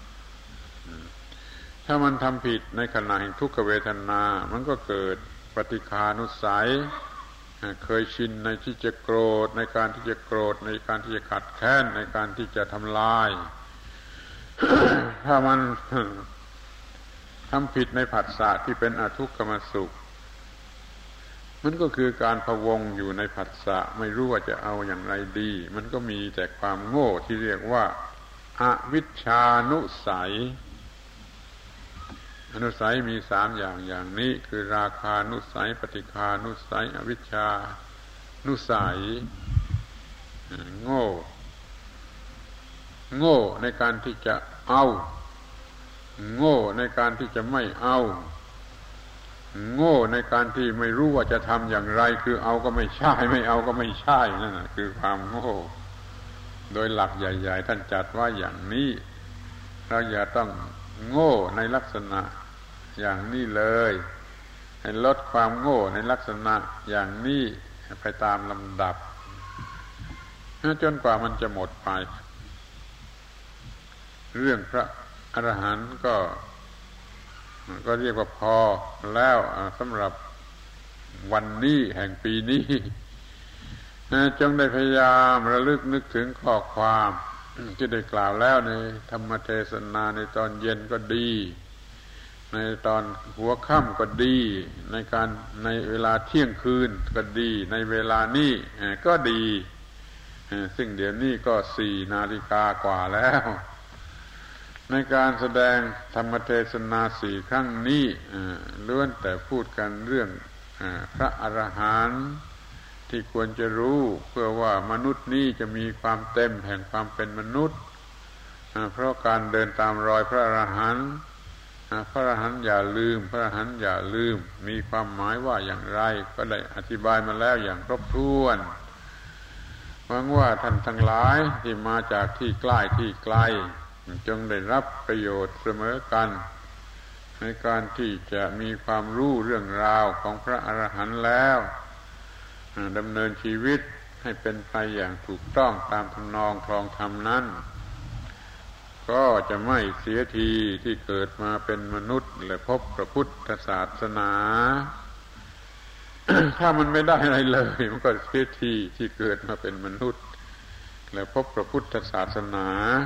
ถ้ามันทำผิดในขณะแห่งทุกขเวทนามันก็เกิดปฏิฆานุสัยเคยชินในที่จะโกรธในการที่จะโกรธในการที่จะขัดแค้นในการที่จะทำลาย ถ้ามันทำผิดในผัสสะที่เป็นอทุกขมสุขมันก็คือการพะวงอยู่ในผัสสะไม่รู้ว่าจะเอาอย่างไรดีมันก็มีแต่ความโง่ที่เรียกว่าอวิชชานุสัยอนุสัยมีสามอย่างอย่างนี้คือราคานุสัยปฏิฆานุสัยอวิชชานุสัยโง่โง่ในการที่จะเอาโง่ในการที่จะไม่เอาโง่ในการที่ไม่รู้ว่าจะทำอย่างไรคือเอาก็ไม่ใช่ไม่เอาก็ไม่ใช่นั่นน่ะคือความโง่โดยหลักใหญ่ๆท่านจัดว่าอย่างนี้เราอย่าต้องโง่ในลักษณะอย่างนี้เลยให้ลดความโง่ในลักษณะอย่างนี้ไปตามลำดับจนกว่ามันจะหมดไปเรื่องพระอรหันต์ก็ก็เรียกว่าพอแล้วสำหรับวันนี้แห่งปีนี้จงได้พยายามระลึกนึกถึงข้อความที่ได้กล่าวแล้วในธรรมเทศนาในตอนเย็นก็ดีในตอนหัวค่ำก็ดีในการในเวลาเที่ยงคืนก็ดีในเวลานี้ก็ดีซึ่งเดี๋ยวนี้ก็สี่นาฬิกากว่าแล้วในการแสดงธรรมเทศนาสี่ครั้งนี้ล้วนแต่พูดกันเรื่องพระอรหันต์ที่ควรจะรู้เพื่อว่ามนุษย์นี้จะมีความเต็มแห่งความเป็นมนุษย์เพราะการเดินตามรอยพระอรหันต์พระอรหันต์อย่าลืมพระอรหันต์อย่าลืมมีความหมายว่าอย่างไรก็ได้อธิบายมาแล้วอย่างครบถ้วนหวังว่าท่านทั้งหลายที่มาจากที่ใกล้ที่ไกลจงได้รับประโยชน์เสมอกันในการที่จะมีความรู้เรื่องราวของพระอรหันต์แล้วดำเนินชีวิตให้เป็นไปอย่างถูกต้องตามทำนองครองธรรมนั้นก็จะไม่เสียทีที่เกิดมาเป็นมนุษย์และพบพระพุทธศาสนา ถ้ามันไม่ได้อะไรเลยมันก็เสียทีที่เกิดมาเป็นมนุษย์และพบพระพุทธศาสนา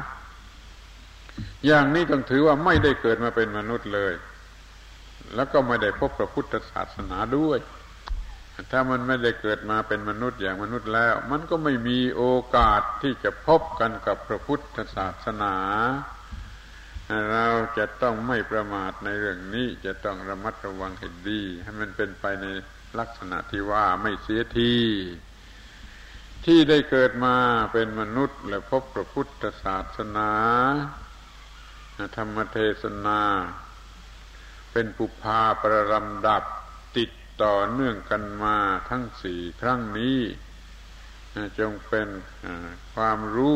อย่างนี้ต้องถือว่าไม่ได้เกิดมาเป็นมนุษย์เลยแล้วก็ไม่ได้พบพระพุทธศาสนาด้วยถ้ามันไม่ได้เกิดมาเป็นมนุษย์อย่างมนุษย์แล้วมันก็ไม่มีโอกาสที่จะพบกันกับพระพุทธศาสนาเราจะต้องไม่ประมาทในเรื่องนี้จะต้องระมัดระวังให้ดีให้มันเป็นไปในลักษณะที่ว่าไม่เสียทีที่ได้เกิดมาเป็นมนุษย์และพบพระพุทธศาสนาธรรมเทศนาเป็นปุพพาประลำดับติดต่อเนื่องกันมาทั้งสี่ครั้งนี้จงเป็นความรู้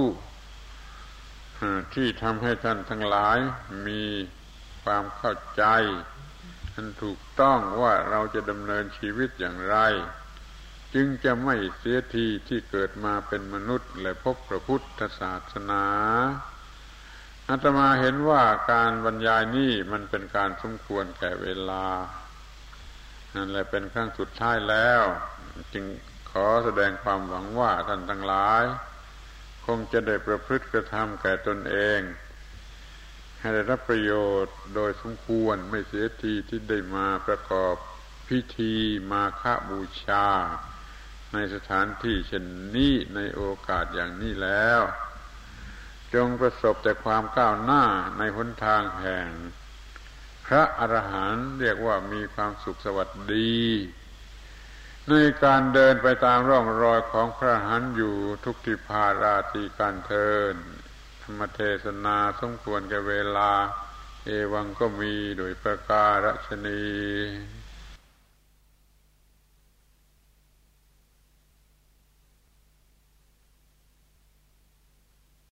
ที่ทำให้ท่านทั้งหลายมีความเข้าใจอันถูกต้องว่าเราจะดำเนินชีวิตอย่างไรจึงจะไม่เสียทีที่เกิดมาเป็นมนุษย์และพบพระพุทธศาสนาอาตมาเห็นว่าการบรรยายนี้มันเป็นการสมควรแก่เวลานั่นแหละเป็นครั้งสุดท้ายแล้วจึงขอแสดงความหวังว่าท่านทั้งหลายคงจะได้ประพฤติกระทำแก่ตนเองให้ได้รับประโยชน์โดยสมควรไม่เสียทีที่ได้มาประกอบพิธีมาฆบูชาในสถานที่เช่นนี้ในโอกาสอย่างนี้แล้วจงประสบแต่ความก้าวหน้าในหนทางแห่งพระอรหันต์เรียกว่ามีความสุขสวัสดีในการเดินไปตามร่องรอยของพระอรหันต์อยู่ทุกทิพาราตรีการเทินธรรมเทศนาสมควรแก่เวลาเอวังก็มีโดยประการฉะนี้